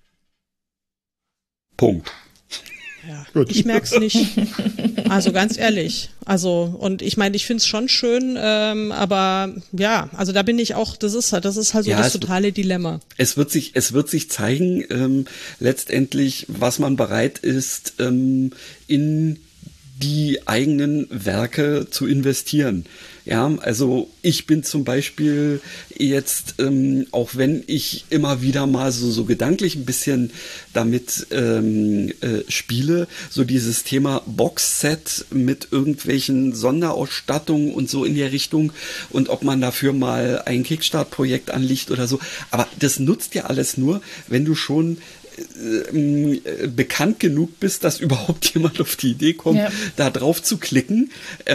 Punkt.
Ja, ich merk's nicht. Also ganz ehrlich. Also, und ich meine, ich find's schon schön, aber ja, also da bin ich auch, das ist halt so ja, das totale Dilemma.
Es wird sich zeigen, letztendlich, was man bereit ist, in die eigenen Werke zu investieren. Ja, also ich bin zum Beispiel jetzt, auch wenn ich immer wieder mal so gedanklich ein bisschen damit spiele, so dieses Thema Boxset mit irgendwelchen Sonderausstattungen und so in der Richtung und ob man dafür mal ein Kickstart-Projekt anlegt oder so. Aber das nutzt ja alles nur, wenn du schon bekannt genug bist, dass überhaupt jemand auf die Idee kommt, da drauf zu klicken.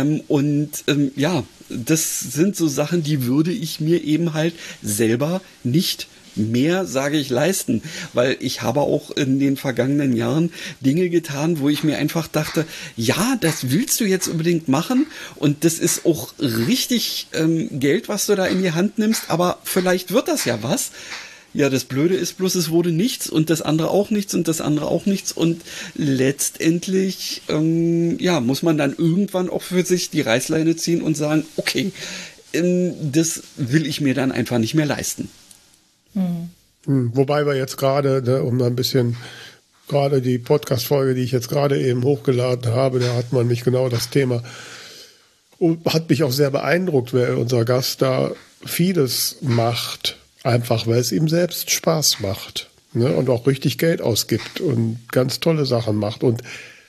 Ja, das sind so Sachen, die würde ich mir eben halt selber nicht mehr, sage ich, leisten, weil ich habe auch in den vergangenen Jahren Dinge getan, wo ich mir einfach dachte, ja, das willst du jetzt unbedingt machen und das ist auch richtig Geld, was du da in die Hand nimmst, aber vielleicht wird das ja was. Ja, das Blöde ist bloß, es wurde nichts und das andere auch nichts und das andere auch nichts und letztendlich muss man dann irgendwann auch für sich die Reißleine ziehen und sagen, okay, das will ich mir dann einfach nicht mehr leisten.
Wobei wir jetzt gerade, um ein bisschen, gerade die Podcast-Folge, die ich jetzt gerade eben hochgeladen habe, da hat man mich genau das Thema, hat mich auch sehr beeindruckt, weil unser Gast da vieles macht, einfach weil es ihm selbst Spaß macht, ne? Und auch richtig Geld ausgibt und ganz tolle Sachen macht und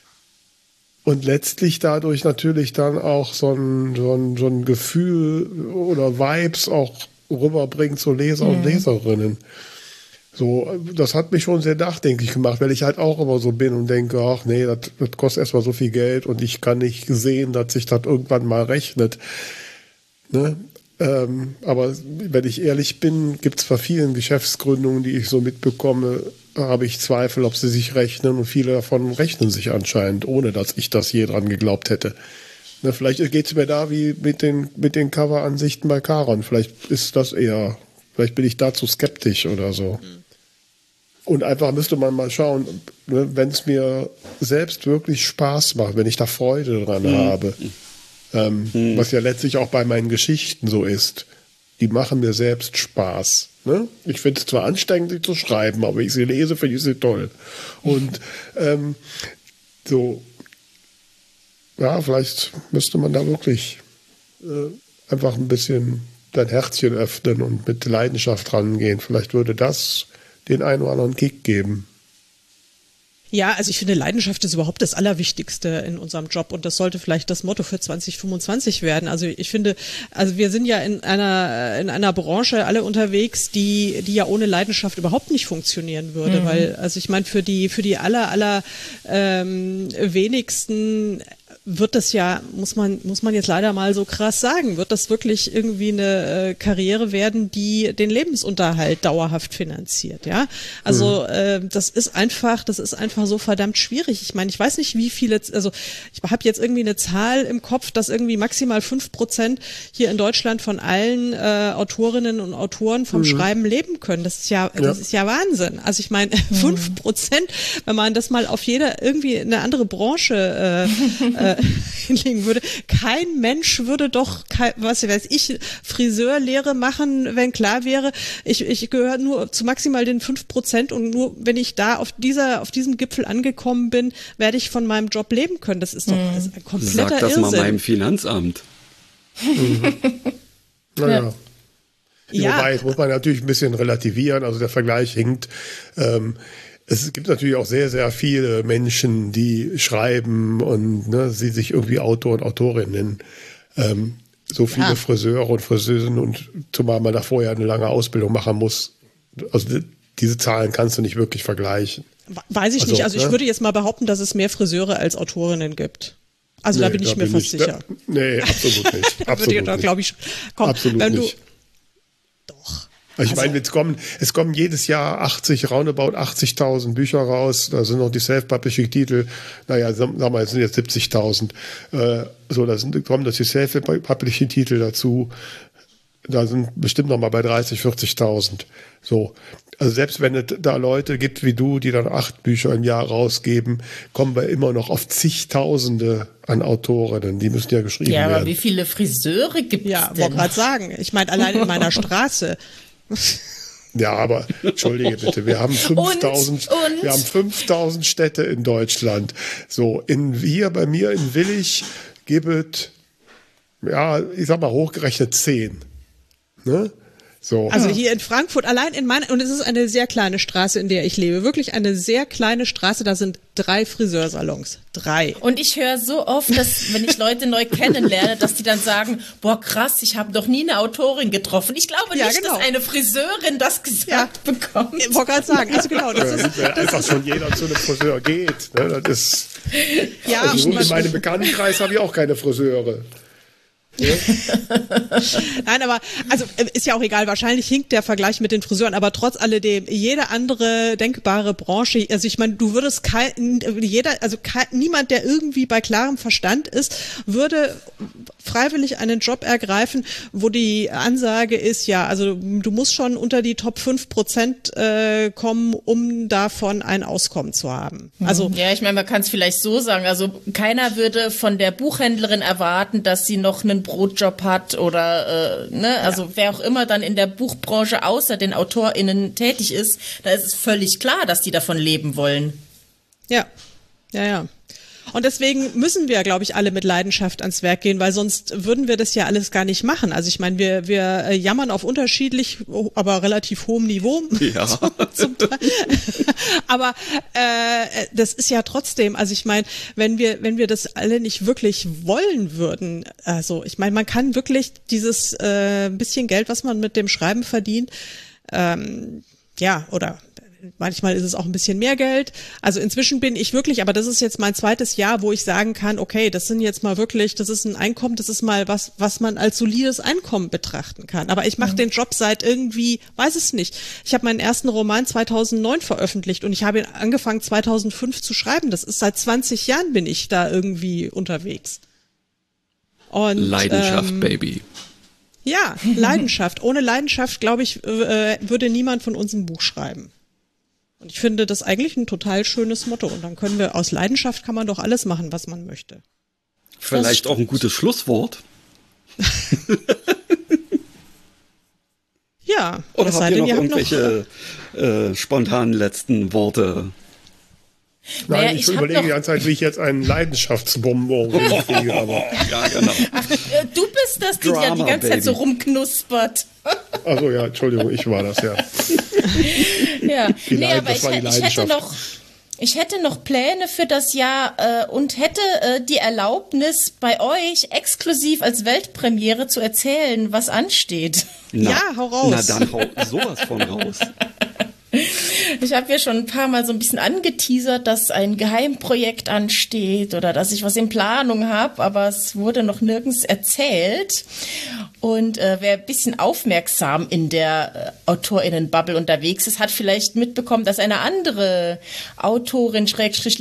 letztlich dadurch natürlich dann auch so ein Gefühl oder Vibes auch rüberbringt zu Leser und Leserinnen. So, das hat mich schon sehr nachdenklich gemacht, weil ich halt auch immer so bin und denke, ach nee, das kostet erstmal so viel Geld und ich kann nicht sehen, dass sich das irgendwann mal rechnet. Ne? Aber wenn ich ehrlich bin, gibt es bei vielen Geschäftsgründungen, die ich so mitbekomme, habe ich Zweifel, ob sie sich rechnen und viele davon rechnen sich anscheinend, ohne dass ich das je dran geglaubt hätte. Ne, vielleicht geht es mir da wie mit den Cover-Ansichten bei Caron. Vielleicht ist das eher, vielleicht bin ich da zu skeptisch oder so. Und einfach müsste man mal schauen, ne, wenn es mir selbst wirklich Spaß macht, wenn ich da Freude dran habe, was ja letztlich auch bei meinen Geschichten so ist. Die machen mir selbst Spaß. Ne? Ich finde es zwar anstrengend, sie zu schreiben, aber ich sie lese, finde ich sie toll. Und ja, vielleicht müsste man da wirklich einfach ein bisschen sein Herzchen öffnen und mit Leidenschaft rangehen. Vielleicht würde das den einen oder anderen Kick geben.
Ja, also ich finde, Leidenschaft ist überhaupt das Allerwichtigste in unserem Job und das sollte vielleicht das Motto für 2025 werden. Also ich finde, also wir sind ja in einer Branche alle unterwegs, die ja ohne Leidenschaft überhaupt nicht funktionieren würde, weil, also ich meine, für die aller wenigsten wird das ja, muss man jetzt leider mal so krass sagen, wird das wirklich irgendwie eine Karriere werden, die den Lebensunterhalt dauerhaft finanziert, ja? Also das ist einfach so verdammt schwierig. Ich meine, ich weiß nicht, wie viele, also ich habe jetzt irgendwie eine Zahl im Kopf, dass irgendwie maximal 5% hier in Deutschland von allen Autorinnen und Autoren vom Schreiben leben können. Das ist ja Wahnsinn. Also ich meine, 5%, wenn man das mal auf jeder irgendwie eine andere Branche hinlegen würde. Kein Mensch würde doch, was weiß ich, Friseurlehre machen, wenn klar wäre, ich gehöre nur zu maximal den 5% und nur wenn ich da auf diesem Gipfel angekommen bin, werde ich von meinem Job leben können. Das ist doch ein kompletter
Sag das
Irrsinn.
mal meinem Finanzamt.
Naja.
Ja.
Wobei, jetzt muss man natürlich ein bisschen relativieren, also der Vergleich hinkt. Es gibt natürlich auch sehr, sehr viele Menschen, die schreiben und sie sich irgendwie Autor und Autorin nennen. So viele Friseure und Friseurinnen und zumal man da vorher eine lange Ausbildung machen muss. Also diese Zahlen kannst du nicht wirklich vergleichen.
Weiß ich nicht. Also ich würde jetzt mal behaupten, dass es mehr Friseure als Autorinnen gibt. Also da bin ich mir fast sicher.
Nee, absolut nicht. Absolut
da glaube ich, komm,
absolut
wenn
nicht.
Doch.
Ich meine, es kommen jedes Jahr roundabout 80.000 Bücher raus. Da sind noch die Self-Publishing-Titel. Naja, sagen wir, es sind jetzt 70.000. Kommen das die Self-Publishing-Titel dazu. Da sind bestimmt noch mal bei 30.000, 40.000. So. Also selbst wenn es da Leute gibt wie du, die dann 8 Bücher im Jahr rausgeben, kommen wir immer noch auf zigtausende an Autorinnen. Die müssen ja geschrieben werden.
Ja, aber wie viele Friseure gibt es
Ja,
denn?
wollte gerade sagen. Ich meine, allein in meiner Straße.
Ja, aber entschuldige bitte, wir haben 5.000, wir haben 5.000 Städte in Deutschland. So, hier bei mir in Willich gibt es, ja, ich sag mal hochgerechnet 10. Ne? So.
Also hier in Frankfurt, allein in meiner, und es ist eine sehr kleine Straße, in der ich lebe, wirklich eine sehr kleine Straße, da sind 3 Friseursalons. 3.
Und ich höre so oft, dass, wenn ich Leute neu kennenlerne, dass die dann sagen, boah krass, ich habe noch nie eine Autorin getroffen. Ich glaube nicht, dass eine Friseurin das gesagt bekommt.
Ich wollte gerade sagen, also genau. Das ist,
einfach schon jeder zu einem Friseur geht. Ne? Das ist, also in meinem Bekanntenkreis habe ich auch keine Friseure. Ja.
Nein, aber also ist ja auch egal, wahrscheinlich hinkt der Vergleich mit den Friseuren, aber trotz alledem, jede andere denkbare Branche, also ich meine, du würdest niemand, der irgendwie bei klarem Verstand ist, würde freiwillig einen Job ergreifen, wo die Ansage ist, ja, also du musst schon unter die Top 5% kommen, um davon ein Auskommen zu haben. Also
ja, ich meine, man kann es vielleicht so sagen, also keiner würde von der Buchhändlerin erwarten, dass sie noch einen Brotjob hat oder also wer auch immer dann in der Buchbranche außer den AutorInnen tätig ist, da ist es völlig klar, dass die davon leben wollen.
Ja. Und deswegen müssen wir, glaube ich, alle mit Leidenschaft ans Werk gehen, weil sonst würden wir das ja alles gar nicht machen. Also ich meine, wir jammern auf unterschiedlich, aber relativ hohem Niveau.
Ja.
Zum Teil. Aber das ist ja trotzdem, also ich meine, wenn wir das alle nicht wirklich wollen würden, also ich meine, man kann wirklich dieses bisschen Geld, was man mit dem Schreiben verdient, oder manchmal ist es auch ein bisschen mehr Geld. Also inzwischen bin ich wirklich, aber das ist jetzt mein 2. Jahr, wo ich sagen kann, okay, das sind jetzt mal wirklich, das ist ein Einkommen, das ist mal was man als solides Einkommen betrachten kann. Aber ich mache den Job seit irgendwie, weiß es nicht. Ich habe meinen ersten Roman 2009 veröffentlicht und ich habe ihn angefangen 2005 zu schreiben. Das ist seit 20 Jahren bin ich da irgendwie unterwegs. Und,
Leidenschaft, Baby.
Ja, Leidenschaft. Ohne Leidenschaft, glaube ich, würde niemand von uns ein Buch schreiben. Und ich finde das eigentlich ein total schönes Motto. Und dann können wir, aus Leidenschaft kann man doch alles machen, was man möchte.
Vielleicht auch ein gutes Schlusswort.
Ja.
Oder habt ihr noch irgendwelche spontanen letzten Worte?
Nein, ich überlege die ganze Zeit, wie ich jetzt einen Leidenschaftsbonbon kriege, aber.
Ja, genau.
Ach, du bist das, die ja die ganze Zeit so rumknuspert.
Also ja, Entschuldigung, ich war das, ja.
Ja, aber ich hätte noch Pläne für das Jahr und hätte die Erlaubnis, bei euch exklusiv als Weltpremiere zu erzählen, was ansteht.
Hau raus.
Na dann hau sowas von raus.
Ich habe ja schon ein paar Mal so ein bisschen angeteasert, dass ein Geheimprojekt ansteht oder dass ich was in Planung habe, aber es wurde noch nirgends erzählt. Und wer ein bisschen aufmerksam in der AutorInnen-Bubble unterwegs ist, hat vielleicht mitbekommen, dass eine andere Autorin,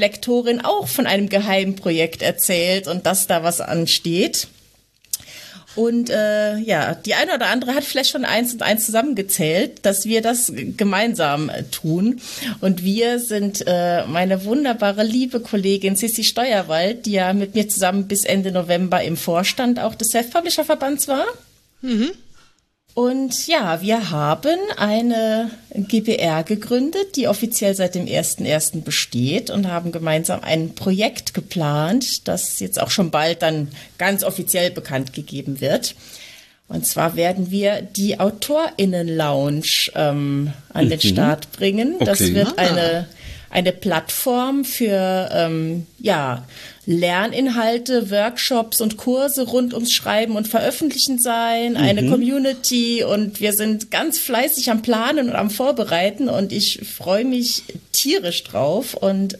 Lektorin auch von einem Geheimprojekt erzählt und dass da was ansteht. Und die eine oder andere hat vielleicht schon 1 und 1 zusammengezählt, dass wir das gemeinsam tun. Und wir sind meine wunderbare, liebe Kollegin Sissi Steuerwald, die ja mit mir zusammen bis Ende November im Vorstand auch des Self-Publisher-Verbands war. Mhm. Und ja, wir haben eine GbR gegründet, die offiziell seit dem 1.1. besteht und haben gemeinsam ein Projekt geplant, das jetzt auch schon bald dann ganz offiziell bekannt gegeben wird. Und zwar werden wir die AutorInnen-Lounge an den Start bringen. Okay. Das wird eine Plattform für Lerninhalte, Workshops und Kurse rund ums Schreiben und Veröffentlichen sein, eine Community, und wir sind ganz fleißig am Planen und am Vorbereiten und ich freue mich tierisch drauf. Und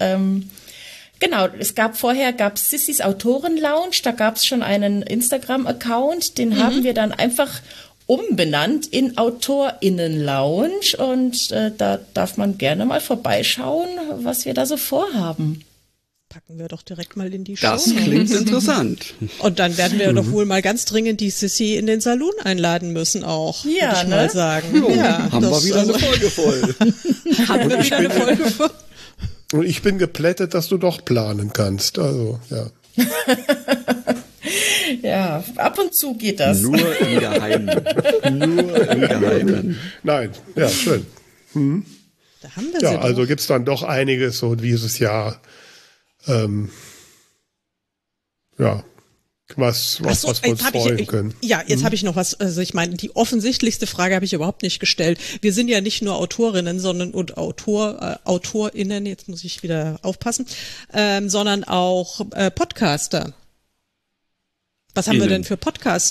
vorher gab es Sissys Autoren-Lounge, da gab es schon einen Instagram-Account, den haben wir dann einfach umbenannt in AutorInnen-Lounge, und da darf man gerne mal vorbeischauen, was wir da so vorhaben.
Packen wir doch direkt mal in die Show.
Das klingt interessant.
Und dann werden wir doch wohl mal ganz dringend die Sissi in den Saloon einladen müssen auch, würde ich mal sagen.
Jo, haben wir wieder eine Folge voll.
Haben wir wieder eine Folge voll.
Und ich bin geplättet, dass du doch planen kannst. Also, ja.
Ja, ab und zu geht das.
Nur im Geheimen. Nur im Geheimen.
Nein, ja, schön.
Da haben wir sie
also gibt es dann doch einiges so dieses Jahr. Was wir uns freuen können.
Ja, jetzt habe ich noch was. Also ich meine, die offensichtlichste Frage habe ich überhaupt nicht gestellt. Wir sind ja nicht nur Autorinnen, sondern AutorInnen, jetzt muss ich wieder aufpassen, sondern auch Podcaster. Was haben wir denn für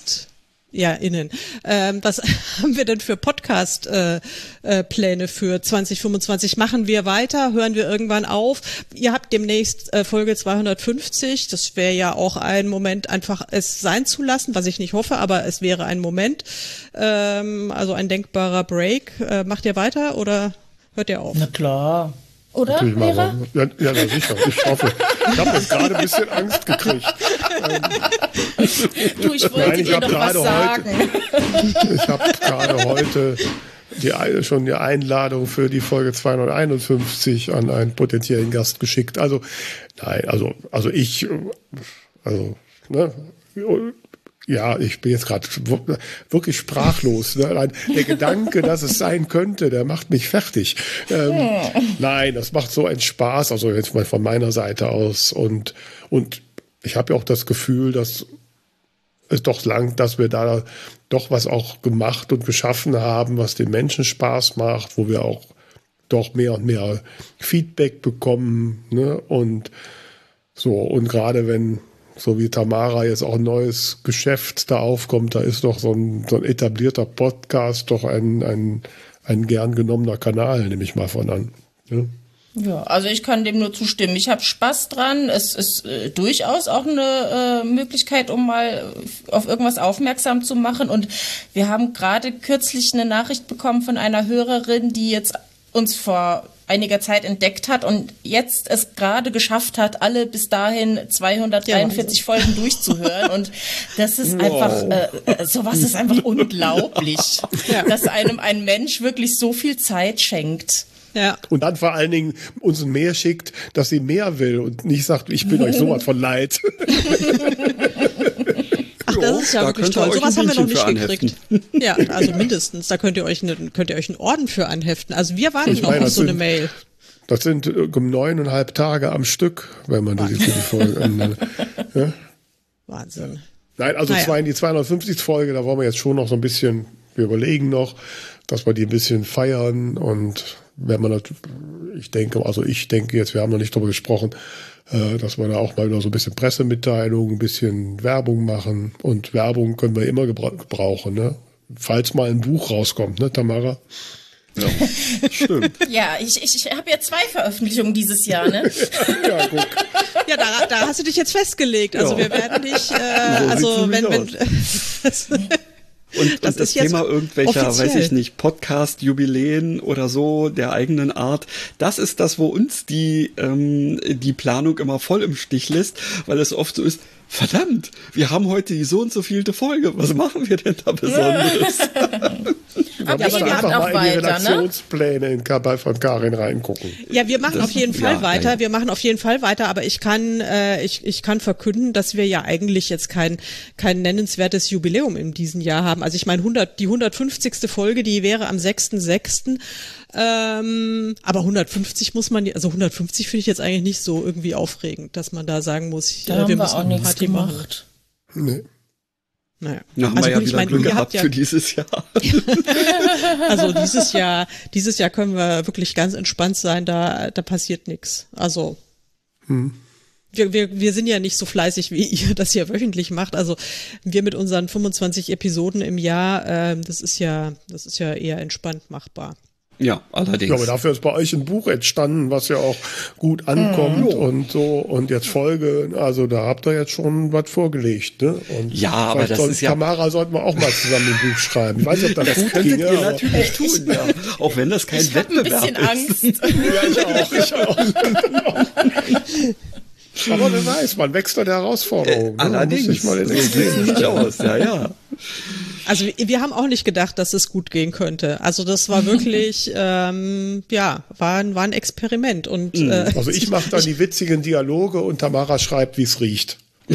was haben wir denn für Podcast-Pläne für 2025? Machen wir weiter? Hören wir irgendwann auf? Ihr habt demnächst Folge 250. Das wäre ja auch ein Moment, einfach es sein zu lassen, was ich nicht hoffe, aber es wäre ein Moment. Also ein denkbarer Break. Macht ihr weiter oder hört ihr auf?
Na klar. Oder, Vera?
Ja, sicher. Ich hoffe. Ich habe jetzt gerade ein bisschen Angst gekriegt.
Ich wollte dir noch was sagen.
Ich habe gerade heute schon die Einladung für die Folge 251 an einen potenziellen Gast geschickt. Also, nein, ich bin jetzt gerade wirklich sprachlos. Ne? Der Gedanke, dass es sein könnte, der macht mich fertig. Nein, das macht so einen Spaß, also jetzt mal von meiner Seite aus. Und ich habe ja auch das Gefühl, dass wir da doch was auch gemacht und geschaffen haben, was den Menschen Spaß macht, wo wir auch doch mehr und mehr Feedback bekommen. Ne? Und gerade wenn so wie Tamara jetzt auch ein neues Geschäft da aufkommt, da ist doch so ein etablierter Podcast doch ein gern genommener Kanal, nehme ich mal von an. Ja?
Ja, also ich kann dem nur zustimmen. Ich habe Spaß dran. Es ist durchaus auch eine Möglichkeit, um mal auf irgendwas aufmerksam zu machen. Und wir haben gerade kürzlich eine Nachricht bekommen von einer Hörerin, die jetzt uns vor einiger Zeit entdeckt hat und jetzt es gerade geschafft hat, alle bis dahin 243 Folgen durchzuhören. Und das ist einfach, sowas ist einfach unglaublich, dass einem ein Mensch wirklich so viel Zeit schenkt.
Ja.
Und dann vor allen Dingen uns ein Mail schickt, dass sie mehr will und nicht sagt, ich bin euch sowas von leid.
Ach, das ist ja wirklich toll. Sowas haben wir noch nicht gekriegt. Ja, also mindestens. Da könnt ihr euch einen Orden für anheften. Also wir warten noch auf so eine Mail.
Das sind 9,5 Tage am Stück, wenn man die Folge ja?
Wahnsinn.
Nein, also die 250. Folge, da wollen wir jetzt schon noch so ein bisschen, wir überlegen noch, dass wir die ein bisschen feiern, und wenn man ich denke jetzt, wir haben noch nicht darüber gesprochen, dass wir da auch mal wieder so ein bisschen Pressemitteilung, ein bisschen Werbung machen, und Werbung können wir immer gebrauchen, ne? Falls mal ein Buch rauskommt, ne, Tamara?
Ja, stimmt.
Ja, ich habe ja 2 Veröffentlichungen dieses Jahr, ne?
Ja, guck.
Ja, da hast du dich jetzt festgelegt. Also wir werden nicht,
Und das Thema irgendwelcher,
offiziell.
weiß ich nicht, Podcast-Jubiläen oder so der eigenen Art, das ist das, wo uns die Planung immer voll im Stich lässt, weil es oft so ist, verdammt, wir haben heute die so und so vielte Folge. Was machen wir denn da Besonderes?
Aber
musst
ihr macht
einfach
auch
mal in die
weiter, ne?
Redaktionspläne von Karin reingucken.
Ja, wir machen auf jeden Fall weiter.
Ja.
Wir machen auf jeden Fall weiter, aber ich kann verkünden, dass wir ja eigentlich jetzt kein nennenswertes Jubiläum in diesem Jahr haben. Also ich meine, die 150. Folge, die wäre am 6.6. Aber 150 muss man, also 150 finde ich jetzt eigentlich nicht so irgendwie aufregend, dass man da sagen muss,
Da haben wir
müssen
auch nichts
Party machen.
gemacht.
Nee.
Naja.
Da haben
Also
wir ja
gut, ich
wieder
meine,
Glück
ihr
gehabt
habt ja-
für dieses Jahr.
Also dieses Jahr können wir wirklich ganz entspannt sein, da passiert nichts. Also wir sind ja nicht so fleißig, wie ihr das ja wöchentlich macht. Also wir mit unseren 25 Episoden im Jahr, das ist ja eher entspannt machbar.
Ja, allerdings.
Ja, aber dafür ist bei euch ein Buch entstanden, was ja auch gut ankommt und so. Und jetzt Folge, also da habt ihr jetzt schon was vorgelegt, ne? Und
Ja, aber das ist ja-
Tamara sollten wir auch mal zusammen ein Buch schreiben. Ich weiß nicht, ob das gut
könntet
ginge,
ihr
aber
natürlich tun, ja. Auch wenn das kein
Ich habe ein
Wettbewerb
bisschen
ist.
Angst.
ja, ich auch. Aber wer weiß, man wächst an der Herausforderung. Ne?
Allerdings.
Muss sich mal in
So
den
sieht's
Extremen
nicht
stellen.
aus, ja.
Also wir haben auch nicht gedacht, dass es gut gehen könnte. Also das war wirklich, war ein Experiment. Und
Also ich mache dann die witzigen Dialoge und Tamara schreibt, wie es riecht.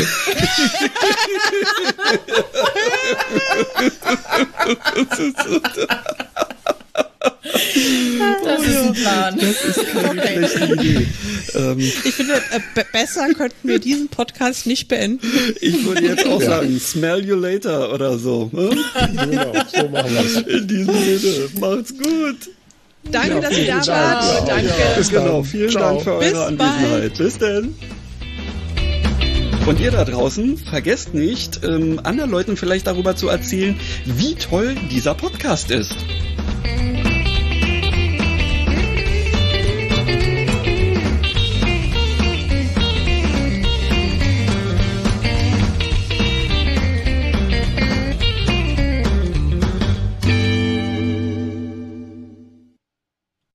Das ist ein Plan.
Das ist keine schlechte Idee.
ich finde, besser könnten wir diesen Podcast nicht beenden.
Ich würde jetzt auch sagen, smell you later oder so.
Genau, so machen wir es.
In diesem Sinne, macht's gut.
Danke, dass ihr da
Dank.
wart.
Danke.
Bis
Genau,
dann.
vielen
Ciao.
Dank für
Bis
eure Anwesenheit. Bis denn. Und ihr da draußen, vergesst nicht, anderen Leuten vielleicht darüber zu erzählen, wie toll dieser Podcast ist.